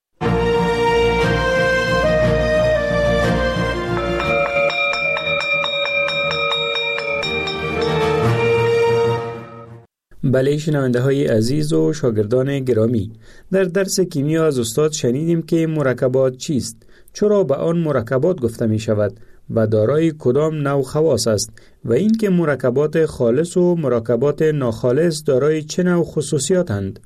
بله شنونده های عزیز و شاگردان گرامی، در درس کیمیا از استاد شنیدیم که مرکبات چیست، چرا به آن مرکبات گفته می شود و دارای کدام نوع خواص است و اینکه مرکبات خالص و مرکبات ناخالص دارای چه نوع خصوصیاتند.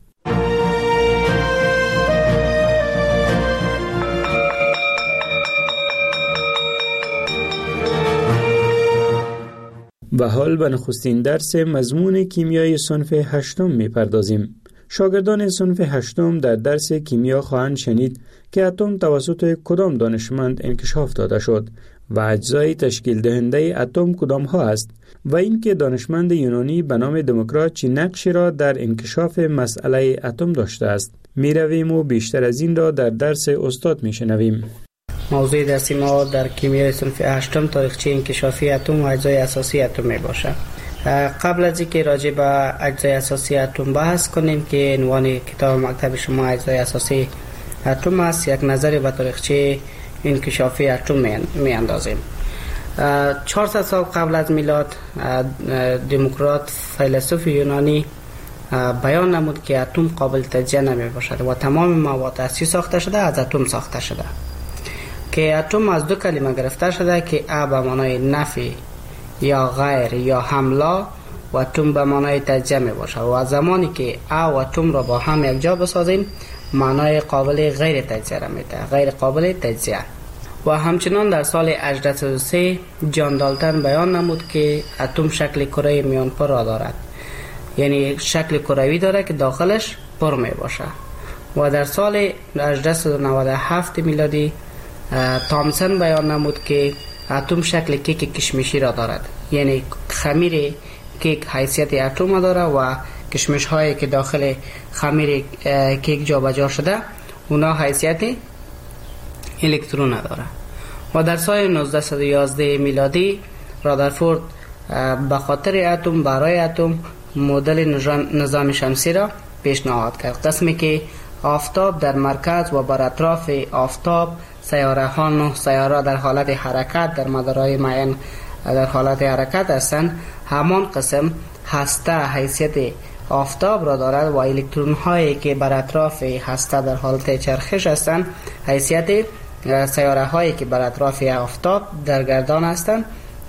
و حال به نخستین درس مضمون کیمیای صنف هشتم می پردازیم. شاگردان صنف هشتم در درس کیمیا خواهند شنید که اتم توسط کدام دانشمند انکشاف داده شد و اجزای تشکیل دهنده اتم کدام ها است و اینکه دانشمند یونانی به نام دموکریت چه نقشی را در انکشاف مسئله اتم داشته است. می رویم و بیشتر از این را در درس استاد می شنویم. موضوع درسی ما در کیمیای صنف هشتم تاریخچه انکشافی اتم و اجزای اساسی اتم می باشه. قبل از اینکه راجع به اجزای اساسی اتم بحث کنیم که عنوان کتاب مکتب شما اجزای اساسی اتم است، یک نظری به تاریخچه انکشافی اتم می اندازیم. چهارصد سال قبل از میلاد دموکریت فیلسوف یونانی بیان نمود که اتم قابل تجزیه نمی باشد و تمام مواد اصلی ساخته شده از اتم ساخته شده، که اتم از دو کلمه گرفته شده که ا به معنای نفی یا غیر یا حمله و اتم به معنای تجزیه می باشد و زمانی که ا و اتم را با هم یک جا بسازیم معنای قابل غیر تجزیه را میده، غیر قابل تجزیه. و همچنان در سال هجده صد و سه جان دالتن بیان نمود که اتم شکل کره میانپر را دارد، یعنی شکل کروی داره که داخلش پر می باشه. و در سال هجده صد و نود و هفت میلادی تامسون بیان نمود که اتم شکل کیک کشمشی را دارد، یعنی خمیر کیک حیثیت اتم داره و کشمش هایی که داخل خمیر کیک جابجا شده اونا حیثیت الکترون داره. و در سال نوزده صد و یازده میلادی رادرفورد به خاطر اتم برای اتم مدل نظام شمسی را پیشنهاد کرد، قسمی که آفتاب در مرکز و بر اطراف آفتاب سیاره ها نه سیاره در حالت حرکت در مدارهای معین در حالت حرکت هستند. همان قسم هسته حیثیت آفتاب را دارد و الکترون هایی که بر اطراف هسته در حالت چرخش هستند حیثیت سیاره هایی که بر اطراف آفتاب در گردان هستند.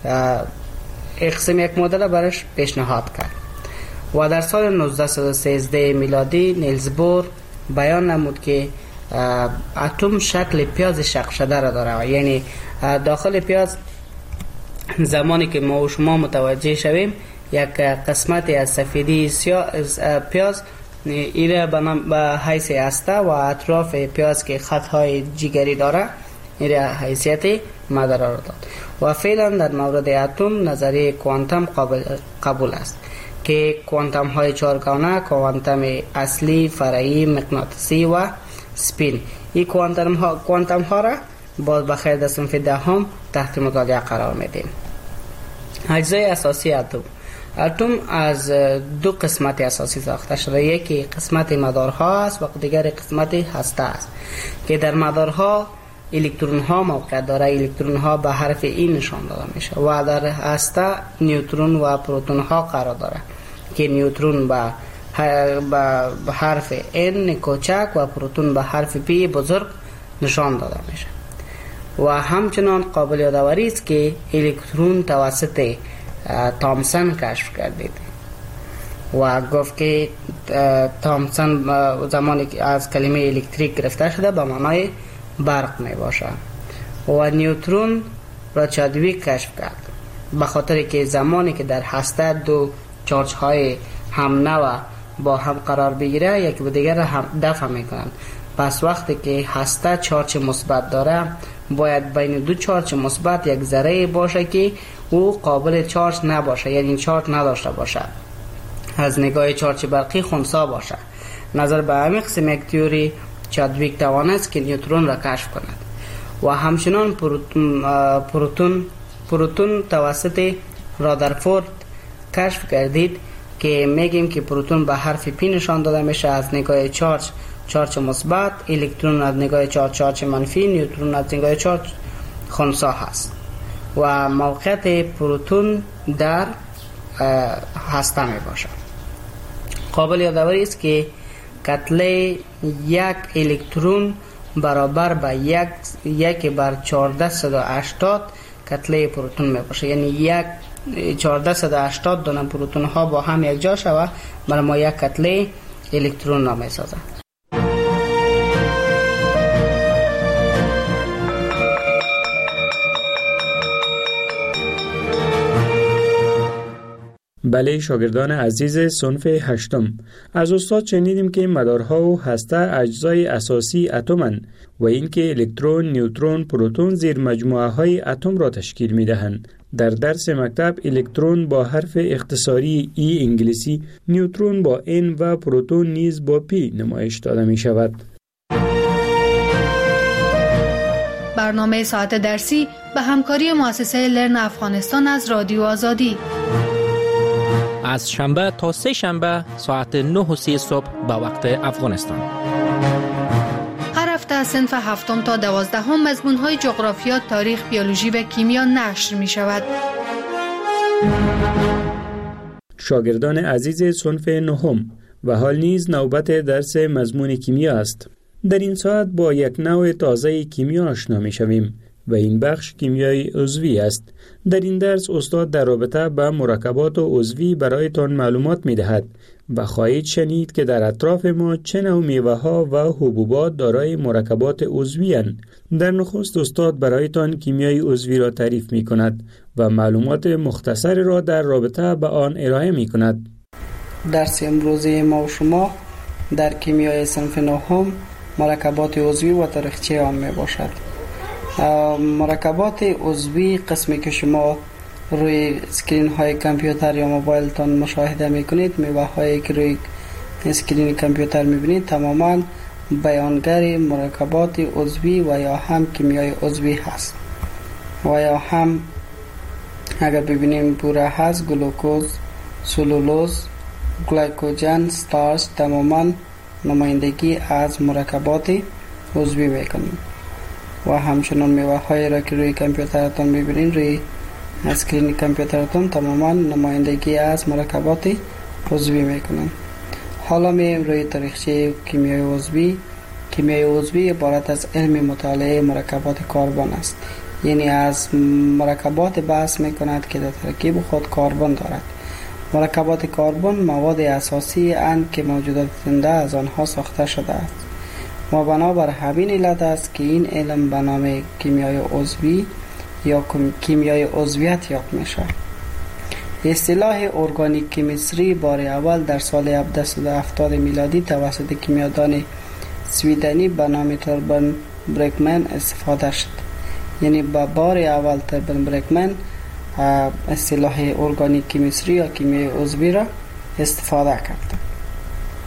قسم یک مدل برش پیشنهاد کرد. و در سال نوزده صد و سیزده میلادی نیلز بور بیان نمود که اتم شکل پیاز شق شده را داره، یعنی داخل پیاز زمانی که ما و شما متوجه شویم یک قسمتی از سفیدی پیاز ایره به حیث هسته و اطراف پیاز که خطهای جگری داره ایره حیثیت مدار را داد. و فعلا در مورد اتم نظریه کوانتم قابل قبول است که کوانتم های چهارگانه، کوانتم اصلی، فرعی، مغناطیسی و سپین، این کوانتم ها کوانتم ها را باز بخیر در صنف دهم تحت مطالعه قرار میدیم. اجزای اساسی اتم. اتم از دو قسمت اساسی ساخته شده، یکی قسمت مدارها است و دیگر قسمت هسته است که در مدارها الکترون ها موقع داره. الکترون ها به حرف ای نشان داده میشه و در هسته نیوترون و پروتون ها قرار داره که نیوترون به به حرف N کوچک و پروتون به حرف P بزرگ نشان داده میشه. و همچنان قابل یادآوری است که الکترون توسط تامسون کشف گردید و گفت که تامسون زمانی که از کلمه الکتریک گرفته شده به معنای برق می باشه. و نیوترون را چادویک کشف کرد به خاطر که زمانی که در هسته دو چارج های هم نوع با هم قرار بگیره یکی به دیگر هم دفع میکنند. پس وقتی که هسته چارج مثبت داره باید بین دو چارج مثبت یک ذره باشه که او قابل چارج نباشه، یعنی چارج نداشته باشه، از نگاه چارج برقی خنثی باشه. نظر به همین قسم یک تئوری چادویک توانست که نیوترون را کشف کند. و همچنان پروتون پروتون پروتون توسط رادرفورد کشف گردید که میگیم که پروتون به حرف پی نشان داده میشه از نگاه چارج چارج مثبت، الکترون از نگاه چارج چارج منفی، نیوترون از نگاه چارج خنثی هست. و موقعیت پروتون در هسته می باشد. قابل یادآوری است که کتله یک الکترون برابر به یک یک بر چهارده صد و هشتاد کتله پروتون می باشه، یعنی یک چهارده صد و هشتاد دانه پروتون ها با هم یک جا شود برای ما یک کتله الکترون را می سازد. بله شاگردان عزیز صنف هشتم، از استاد شنیدیم که مدارها و هسته اجزای اساسی اتمند و اینکه الکترون، نیوترون، پروتون زیر مجموعه های اتم را تشکیل می دهند. در درس مکتب الکترون با حرف اختصاری ای انگلیسی، نیوترون با N و پروتون نیز با P نمایش داده می شود. برنامه ساعت درسی به همکاری مؤسسه لرن افغانستان از رادیو آزادی از شنبه تا سه شنبه ساعت نه و سی صبح به وقت افغانستان. هر هفته از صنف هفتم تا دوازدهم مضمون‌های جغرافیا، تاریخ، بیولوژی و کیمیا نشر می شود. شاگردان عزیز صنف نهم و حال نیز نوبت درس مضمون کیمیا است. در این ساعت با یک نوع تازه کیمیا آشنا می شویم و این بخش کیمیای عضوی است. در این درس استاد در رابطه به مرکبات عضوی برایتان معلومات می دهد و خواهید شنید که در اطراف ما چه نوع میوه ها و حبوبات دارای مرکبات عضوی اند. در نخست استاد برایتان کیمیای عضوی را تعریف می کند و معلومات مختصر را در رابطه به آن ارائه می کند. درس امروزی ما و شما در کیمیای صنف نهم مرکبات عضوی و تاریخچه آن می باشد. مرکبات عضوی قسمی که شما روی اسکرین های کامپیوتر یا موبایل تان مشاهده میکنید، میوه هایی که روی اسکرین کامپیوتر میبینید تماما بیانگر مرکبات عضوی و یا هم کیمیای عضوی هست. و یا هم اگر ببینیم بوره هست، گلوکوز، سلولوز، گلیکوژن، ستارچ تماما نمایندگی از مرکبات عضوی میکنیم. و همچنان میوه هایی را که روی کامپیوترتان میبینید روی اسکرین کامپیوترتان تماما نمایندگی از مرکبات عضوی میکنن. حالا میایم روی تاریخچه کیمیای عضوی. کیمیای عضوی عبارت از علم مطالعه مرکبات کربن است، یعنی از مرکبات بحث میکند که در ترکیب خود کربن دارد. مرکبات کربن مواد اساسی اند که موجودات زنده از آنها ساخته شده است و بنابر همین علت است که این علم به نام کیمیای عضوی یا کیمیای عضویت یاد میشه. اصطلاح ارگانیک کیمیستری بار اول در سال هفتصد و هفتاد میلادی توسط کیمیادان سویدنی به نام توربن برکمن استفاده شد. یعنی با بار اول توربن برکمن اصطلاح ارگانیک کیمیستری یا کیمیای عضوی را استفاده کرد.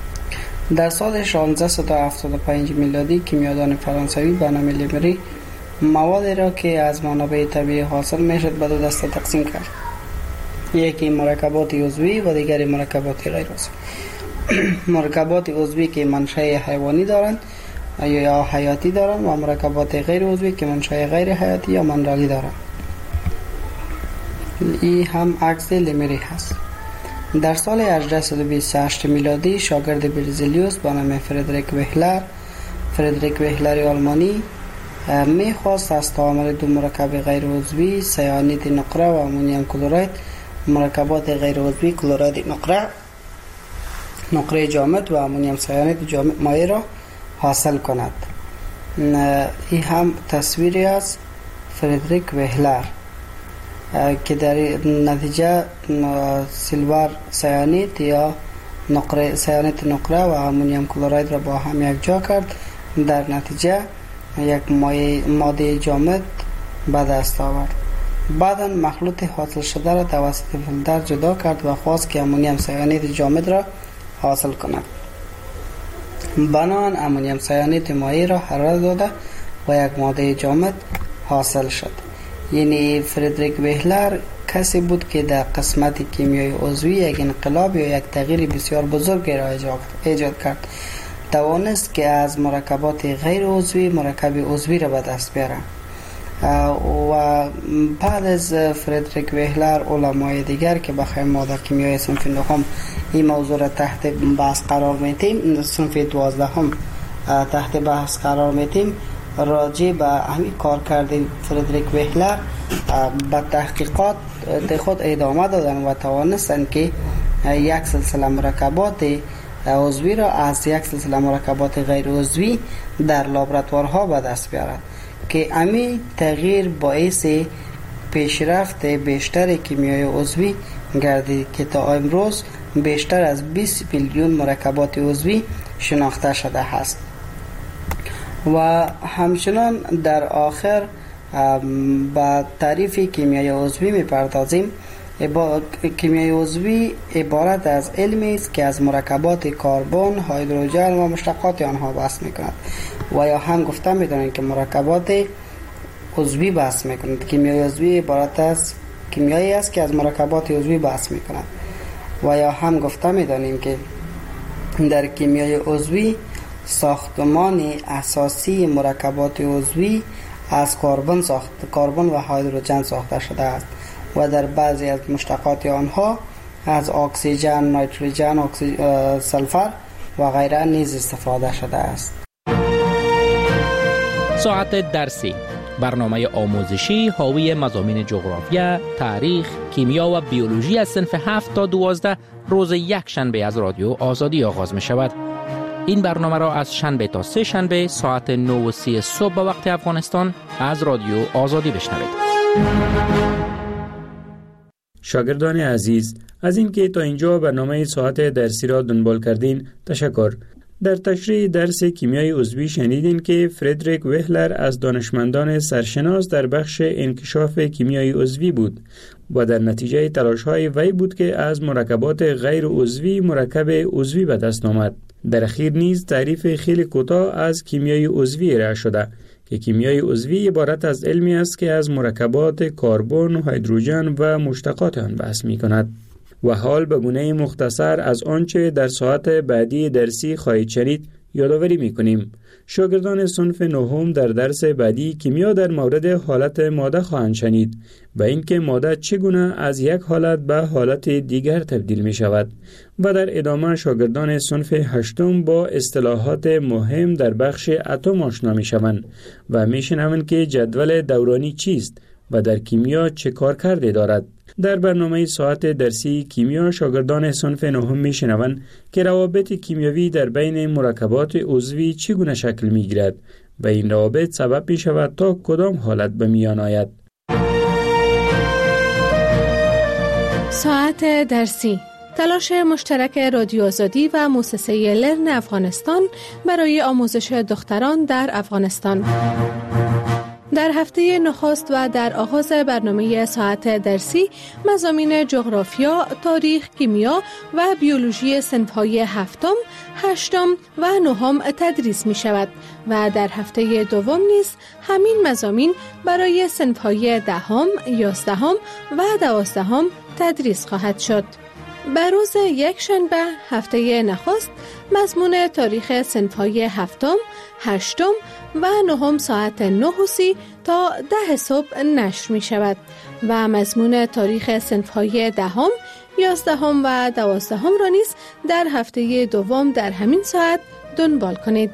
در سال شانزده صد و هفتاد و پنج میلادی کیمیادان فرانسوی به نام لیمری موادی را که از منابع طبیعی حاصل میشد به دو دسته تقسیم کرد. یکی مرکبات عضوی و دیگری مرکبات غیر عضوی. مرکبات عضوی که منشأ حیوانی دارند یا حیاتی دارند و مرکبات غیر عضوی که منشأ غیر حیاتی یا منرالی دارند. این هم عکس لیمری هست. در سال هجده و بیست و هشت میلادی شاگرد برزیلیوس به نام فردریک وهلر فردریک وهلر آلمانی میخواست از تعامل دو مرکب غیر عضوی سیانید نقره و امونیوم کلراید مرکبات غیر عضوی کلراید نقره نقره جامد و امونیوم سیانید جامد مایع را حاصل کند. این هم تصویری از فردریک وهلر که در نتیجه سیلور سیانید یا نقره سیانید نقره و امونیوم کلراید را با هم یک جا کرد. در نتیجه یک ماده جامد به دست آورد. بعدا مخلوط حاصل شده را توسط فیلتر جدا کرد و خواست که امونیوم سیانید جامد را حاصل کند. بنابراین امونیوم سیانید مایع را حرارت داده و یک ماده جامد حاصل شد. یعنی فردریک وهلر کسی بود که در قسمت کیمیای عضوی یک انقلاب یا یک تغییر بسیار بزرگ را ایجاد کرد. توانست که از مرکبات غیر عضوی مرکب عضوی را به دست بیاره. و بعد از فردریک وهلر علمای دیگر که بخیر ما در کیمیای صنف نهم این موضوع را تحت بحث قرار میتیم، صنف دوازدهم تحت بحث قرار میتیم، راجع به همین کار کرده فردریک وهلر به تحقیقات خود ادامه دادن و توانستن که یک سلسله مرکبات عضوی را از یک سلسله مرکبات غیر عضوی در لابراتوارها به دست بیارد که امی تغییر باعث پیشرفت بیشتر کیمیای عضوی گردید که تا امروز بیشتر از بیست میلیون مرکبات عضوی شناخته شده است. و همچنان در آخر با تعریف کیمیای عضوی میپردازیم. کیمیای عضوی عبارت از علمی است که از مرکبات کربن، هیدروژن و مشتقات آنها بحث میکند و یا هم گفته میدانیم که مرکبات عضوی بحث میکند. کیمیای عضوی عبارت از کیمیایی است که از مرکبات عضوی بحث میکند و یا هم گفته میدانیم که در کیمیای عضوی ساختمان اساسی مرکبات عضوی از کربن ساخت کربن و هیدروژن ساخته شده است و در بعضی از مشتقات آنها از اکسیژن، نیتروژن، اکسی... سلفر و غیره نیز استفاده شده است. ساعت درسی، برنامه آموزشی حاوی مضامین جغرافیا، تاریخ، کیمیا و بیولوژی از صنف هفت تا دوازده روز یک شنبه از رادیو آزادی آغاز می شود. این برنامه را از شنبه تا سه شنبه ساعت نه و سی صبح به وقت افغانستان از رادیو آزادی بشنوید. شاگردان عزیز، از اینکه تا اینجا برنامه ساعت درسی را دنبال کردین تشکر. در تشریح درس کیمیای عضوی شنیدین که فردریک وهلر از دانشمندان سرشناس در بخش انکشاف کیمیای عضوی بود و در نتیجه تلاش‌های وی بود که از مرکبات غیر عضوی مرکب عضوی به دست آمد. در اخیر نیز تعریف خیلی کوتاه از کیمیای عضوی ارائه شده که کیمیای عضوی عبارت از علمی است که از مرکبات کربن، هیدروژن و مشتقات آن بحث می‌کند. و حال به گونه مختصر از آنچه در ساعت بعدی درسی خواهید شنید یادآوری می‌کنیم. شاگردان صنف نهم در درس بعدی کیمیا در مورد حالت ماده خواهند شنید و اینکه ماده چگونه از یک حالت به حالت دیگر تبدیل می شود و در ادامه شاگردان صنف هشتم با اصطلاحات مهم در بخش اتم آشنا می شوند و می شنوند که جدول دورانی چیست و در کیمیا چه کار کرده دارد. در برنامه ساعت درسی کیمیا شاگردان صنف نهم می شنوند که روابط کیمیاوی در بین مرکبات عضوی چگونه شکل می گیرد و این روابط سبب می شود تا کدام حالت به میان آید. ساعت درسی، تلاش مشترک رادیو آزادی و مؤسسه لرن افغانستان برای آموزش دختران در افغانستان. در هفته نخست و در آغاز برنامه ساعت درسی مضامین جغرافیا، تاریخ، کیمیا و بیولوژی صنف‌های هفتم، هشتم و نهم تدریس می شود و در هفته دوم نیز همین مضامین برای صنف‌های دهم، یازدهم و دوازدهم تدریس خواهد شد. بر روز یک شنبه هفته نخست مضمون تاریخ صنف‌های هفتم، هشتم و نهم ساعت نه و سی تا ده صبح نشر می شود و مضمون تاریخ صنف‌های دهم، یازدهم و دوازدهم را نیز در هفته دوم در همین ساعت دنبال کنید.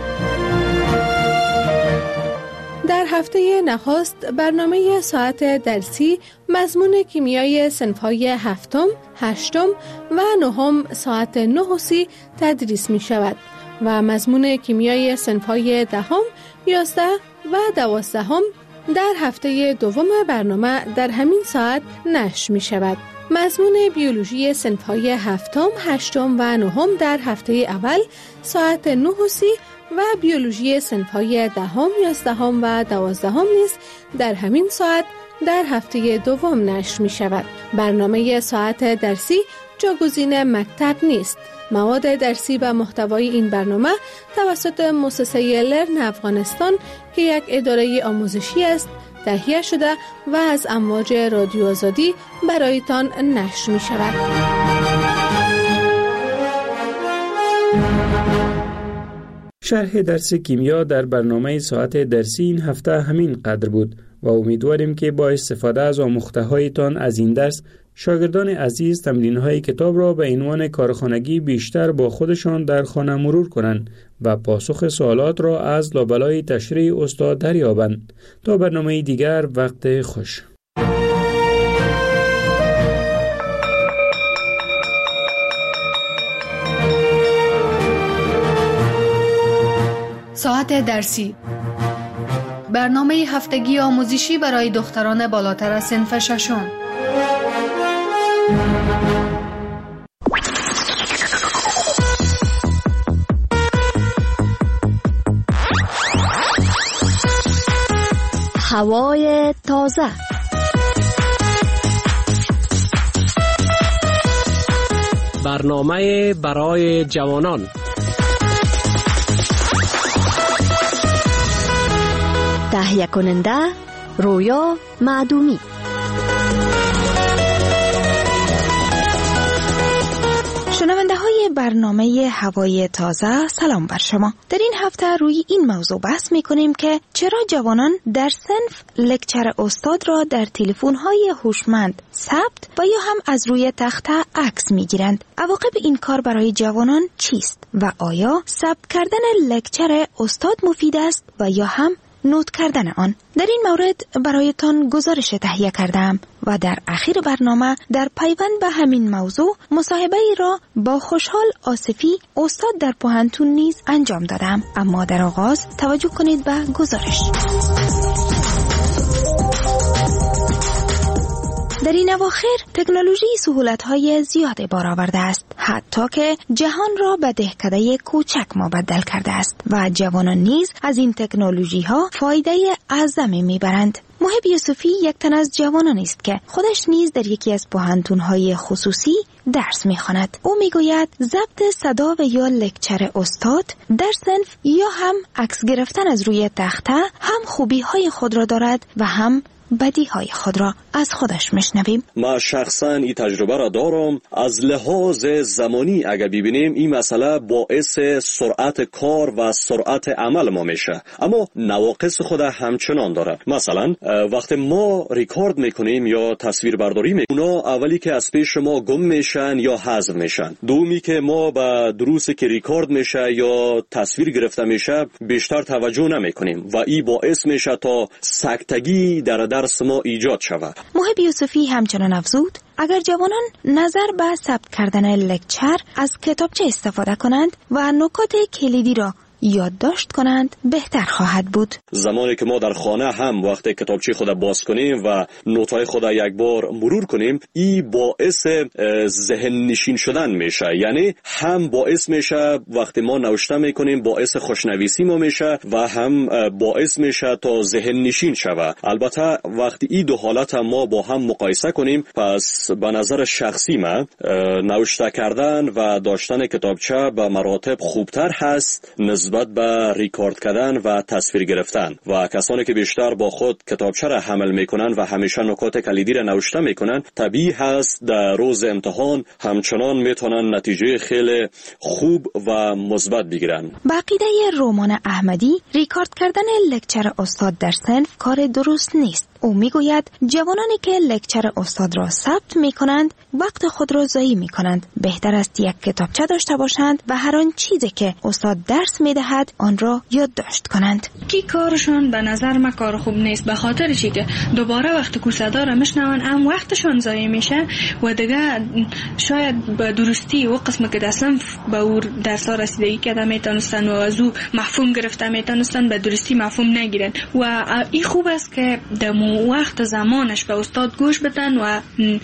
در هفته نخست برنامه ساعت درسی مضمون کیمیای صنف‌های هفتم، هشتم و نهم ساعت نه و سی تدریس می شود و مضمون کیمیای صنف‌های دهم، یازده و دوازدهم در هفته دوم برنامه در همین ساعت نشر می شود. مضمون بیولوژی صنف‌های هفتم، هشتم و نهم در هفته اول ساعت نه و سی و بیولوژی صنف‌های دهم، یازدهم و دوازدهم نیز در همین ساعت در هفته دوم نشر می شود. برنامه ساعت درسی جاگزین مکتب نیست. مواد درسی و محتوای این برنامه توسط مؤسسه لرن افغانستان که یک اداره آموزشی است تهیه شده و از امواج رادیو آزادی برایتان نشر می شود. شرح درس کیمیا در برنامه ساعت درسی این هفته همین قدر بود و امیدواریم که با استفاده از آموخته‌هایتان از این درس شاگردان عزیز تمرین‌های کتاب را به عنوان کارخانگی بیشتر با خودشان در خانه مرور کنند و پاسخ سوالات را از لابلای تشریح استاد دریابند. تا برنامه دیگر، وقت خوش. ساعت درسی، برنامه هفتگی آموزشی برای دختران بالاتر از صنف ششم. هوای تازه، برنامه برای جوانان، تهیه کننده رویا معدومی. شنونده های برنامه هوای تازه، سلام بر شما. در این هفته روی این موضوع بحث می کنیم که چرا جوانان در صنف لکچر استاد را در تلفن های هوشمند ثبت و یا هم از روی تخته عکس می گیرند. عواقب این کار برای جوانان چیست و آیا ثبت کردن لکچر استاد مفید است و یا هم نوت کردن آن؟ در این مورد برایتان گزارش تهیه کردم و در اخیر برنامه در پیوند به همین موضوع مصاحبه ای را با خوشحال آصفی استاد در پوهنتون نیز انجام دادم. اما در آغاز توجه کنید به گزارش. در این اواخر تکنولوژی سهولت‌های زیاد بار آورده است، حتی که جهان را به دهکده کوچک مبدل کرده است و جوانان نیز از این تکنولوژی‌ها فایده اعظمی می‌برند. محب یوسفی یک تن از جوانان است که خودش نیز در یکی از پوهنتون‌های خصوصی درس می‌خواند. او می‌گوید ضبط صدا و یا لکچر استاد در صنف یا هم عکس گرفتن از روی تخته هم خوبی‌های خود را دارد و هم بدیهای خود را از خودش میشنویم. ما شخصا این تجربه را دارم. از لحاظ زمانی اگر ببینیم این مسئله باعث سرعت کار و سرعت عمل ما میشه، اما نواقص خود همچنان داره. مثلا وقتی ما ریکارد میکنیم یا تصویر برداری میکنیم، اونا اولی که از پیش ما گم میشن یا حذف میشن. دومی که ما به دروسی که ریکارد میشه یا تصویر گرفته میشه بیشتر توجه نمیکنیم و این باعث میشه تا سکتگی در درس ما ایجاد شود. محب یوسفی همچنان افزود اگر جوانان نظر به ثبت کردن لکچر از کتابچه استفاده کنند و نکات کلیدی را یادداشت کنند بهتر خواهد بود. زمانی که ما در خانه هم وقتی کتابچه خود باز کنیم و نوت‌های خود یک بار مرور کنیم، این باعث ذهن نشین شدن میشه. یعنی هم باعث میشه وقتی ما نوشته میکنیم باعث خوشنویسی ما میشه و هم باعث میشه تا ذهن نشین شوه. البته وقتی این دو حالت هم ما با هم مقایسه کنیم، پس به نظر شخصی من نوشته کردن و داشتن کتابچه به مراتب خوبتر هست نسبت به ریکارد کردن و تصویر گرفتن. و کسانی که بیشتر با خود کتابچه را حمل میکنن و همیشه نکات کلیدی را نوشته میکنن، طبیعی هست در روز امتحان همچنان میتونن نتیجه خیلی خوب و مثبت بگیرن. بقیده رومان احمدی، ریکارد کردن لکچر استاد در صنف کار درست نیست. او میگوید جوانانی که لکچر استاد را ثبت میکنند وقت خود را ضایع میکنند. بهتر است یک کتابچه داشته باشند و هر آن چیزی که استاد درس میدهد آن را یادداشت کنند. کی کارشون به نظر من کار خوب نیست، به خاطر چی که دوباره وقتی که صدا را میشنون هم وقتشون ضایع میشه و دیگه شاید به درستی و قسم که در صنف به او درس ها رسیدگی کرده میتونستن و از او مفهوم گرفته میتونستن به درستی مفهوم نگیرن. و این خوب است که در وقت زمانش به استاد گوش بدن و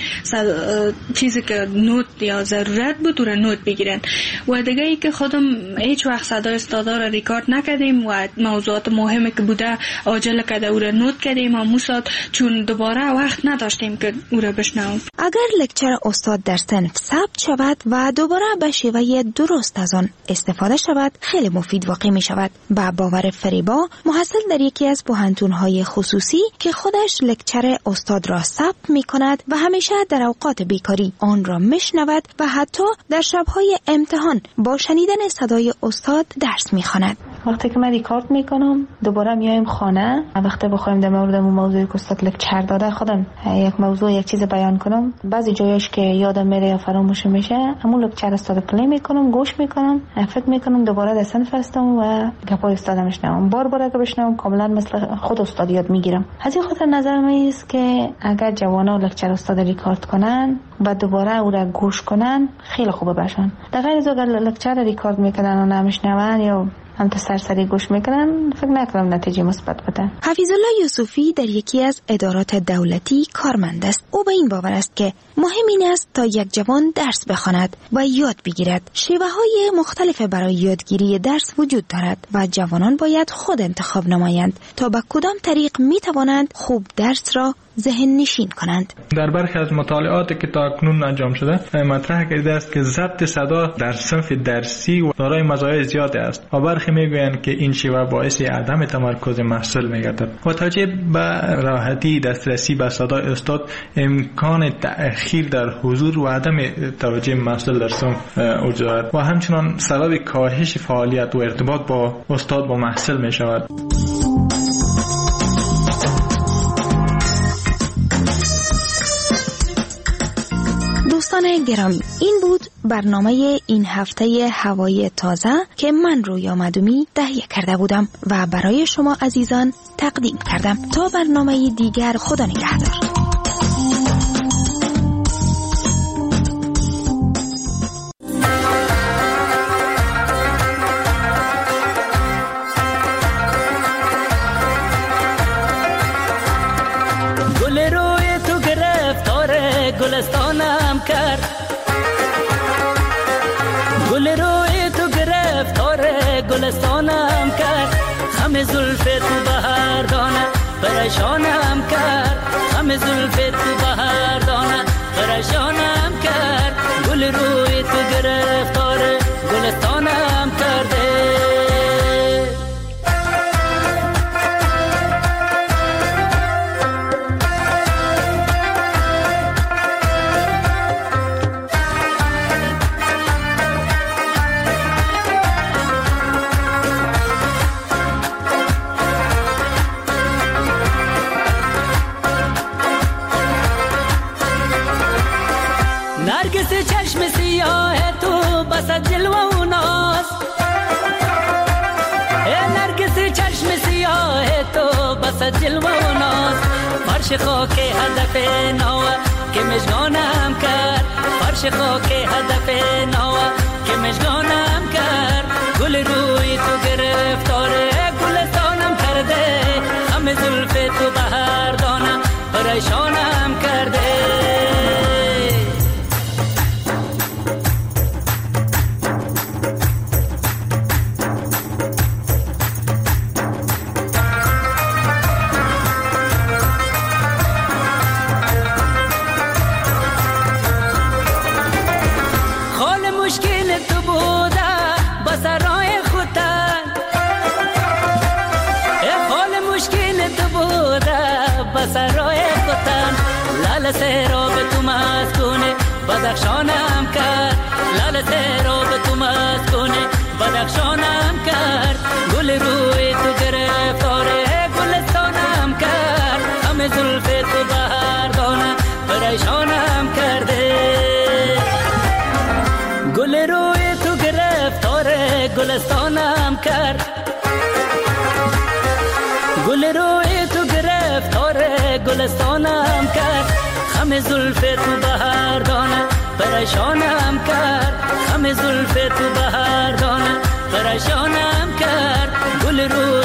چیزی که نوت یا ضرورت بود او را نوت بگیرن. و دیگه ای که خودم هیچ وقت صدای استادا را ریکارد نکردیم و موضوعات مهمی که بوده عاجل کرده او را نوت کردیم و موساد چون دوباره وقت نداشتیم که او را بشنویم. اگر لکچر استاد در صنف ثبت شود و دوباره به شیوه درست از آن استفاده شود، خیلی مفید واقع می شود. با باور فریبا، محصل در یکی از پوهنتون‌های خصوصی که خودش لکچر استاد را ثبت می کند و همیشه در اوقات بیکاری آن را میشنود و حتی در شبهای امتحان با شنیدن صدای استاد درس می خواند. وقتی که من ریکارد میکنم دوباره میایم خانه، وقتی بخوایم در مورد اون موضوعی که استاد لکچر داده خودم یک موضوع یک چیز بیان کنم، بعضی جایش که یادم میره یا فراموش میشه همون لکچر استاد پلی میکنم، گوش میکنم، فکر میکنم دوباره در صنف هستم و گپای استاد میشنوم. بار بار که بشنوم کاملا مثل خود استاد یاد میگیرم. از این خاطر نظر من است که اگر جوانا لکچر استاد ریکارد کنن و دوباره او را گوش کنن خیلی خوبه باشن. در غیر از اگر لکچر ریکارد میکنن و نمیشنون یا هم تا سرسری گوش میکنن، فکر نکنم نتیجه مثبت بده. حفیظ الله یوسفی در یکی از ادارات دولتی کارمند است. او به این باور است که مهم این است تا یک جوان درس بخواند و یاد بگیرد. شیوه های مختلف برای یادگیری درس وجود دارد و جوانان باید خود انتخاب نمایند تا به کدام طریق میتوانند خوب درس را ذهن نشین کنند. در برخی از مطالعاتی که تا اکنون انجام شده مطرح کرده است که ضبط صدا در صنف درسی و دارای مزایای زیادی است و برخی میگویند که این شیوه باعث عدم تمرکز محصل میگردد. و توجه به راحتی دسترسی به صدای استاد، امکان تأخیر در حضور و عدم توجه محصل در صنف وجود دارد و همچنان سبب کاهش فعالیت و ارتباط با استاد با محصل می شود. دوستان گرامی، این بود برنامه این هفته هوای تازه که من رویا مدومی تهیه کرده بودم و برای شما عزیزان تقدیم کردم. تا برنامه دیگر، خدا نگهدار. گلستانم کرد، گل روی تو گرفتار گلستانم کرد، خم زلف تو بهار دانه پریشانم کرد، خم زلف تو بهار دانه پریشانم کرد، گل روی تو گرفتار گلستانم کرده. چشم سیاه تو بس جلوه و ناز، نرگس چشم سیاه تو بس جلوه و ناز، فرش خاک هدف نوه که مشگانم کرد، فرش خاک هدف نوه که مشگانم کرد، گل روی تو گرفتاره گلستانم کرده همه زلف تو بهر دانم پریشانم کرده سرای کتن لال سیرو به تو مسکونه بدخشانم کرد لال سیرو به تو مسکونه بدخشانم کرد گل روی تو گرفتاره گلستانم کرد همه زلف تو بهر دانه پریشانم کرده گل روی تو گرفتاره گلستانم کرد گل روی تو گرفتاره گلستانم کرد همه زلف تو بهر دانه پریشانم کرد همه زلف تو بهر دانه پریشانم کرد گل روی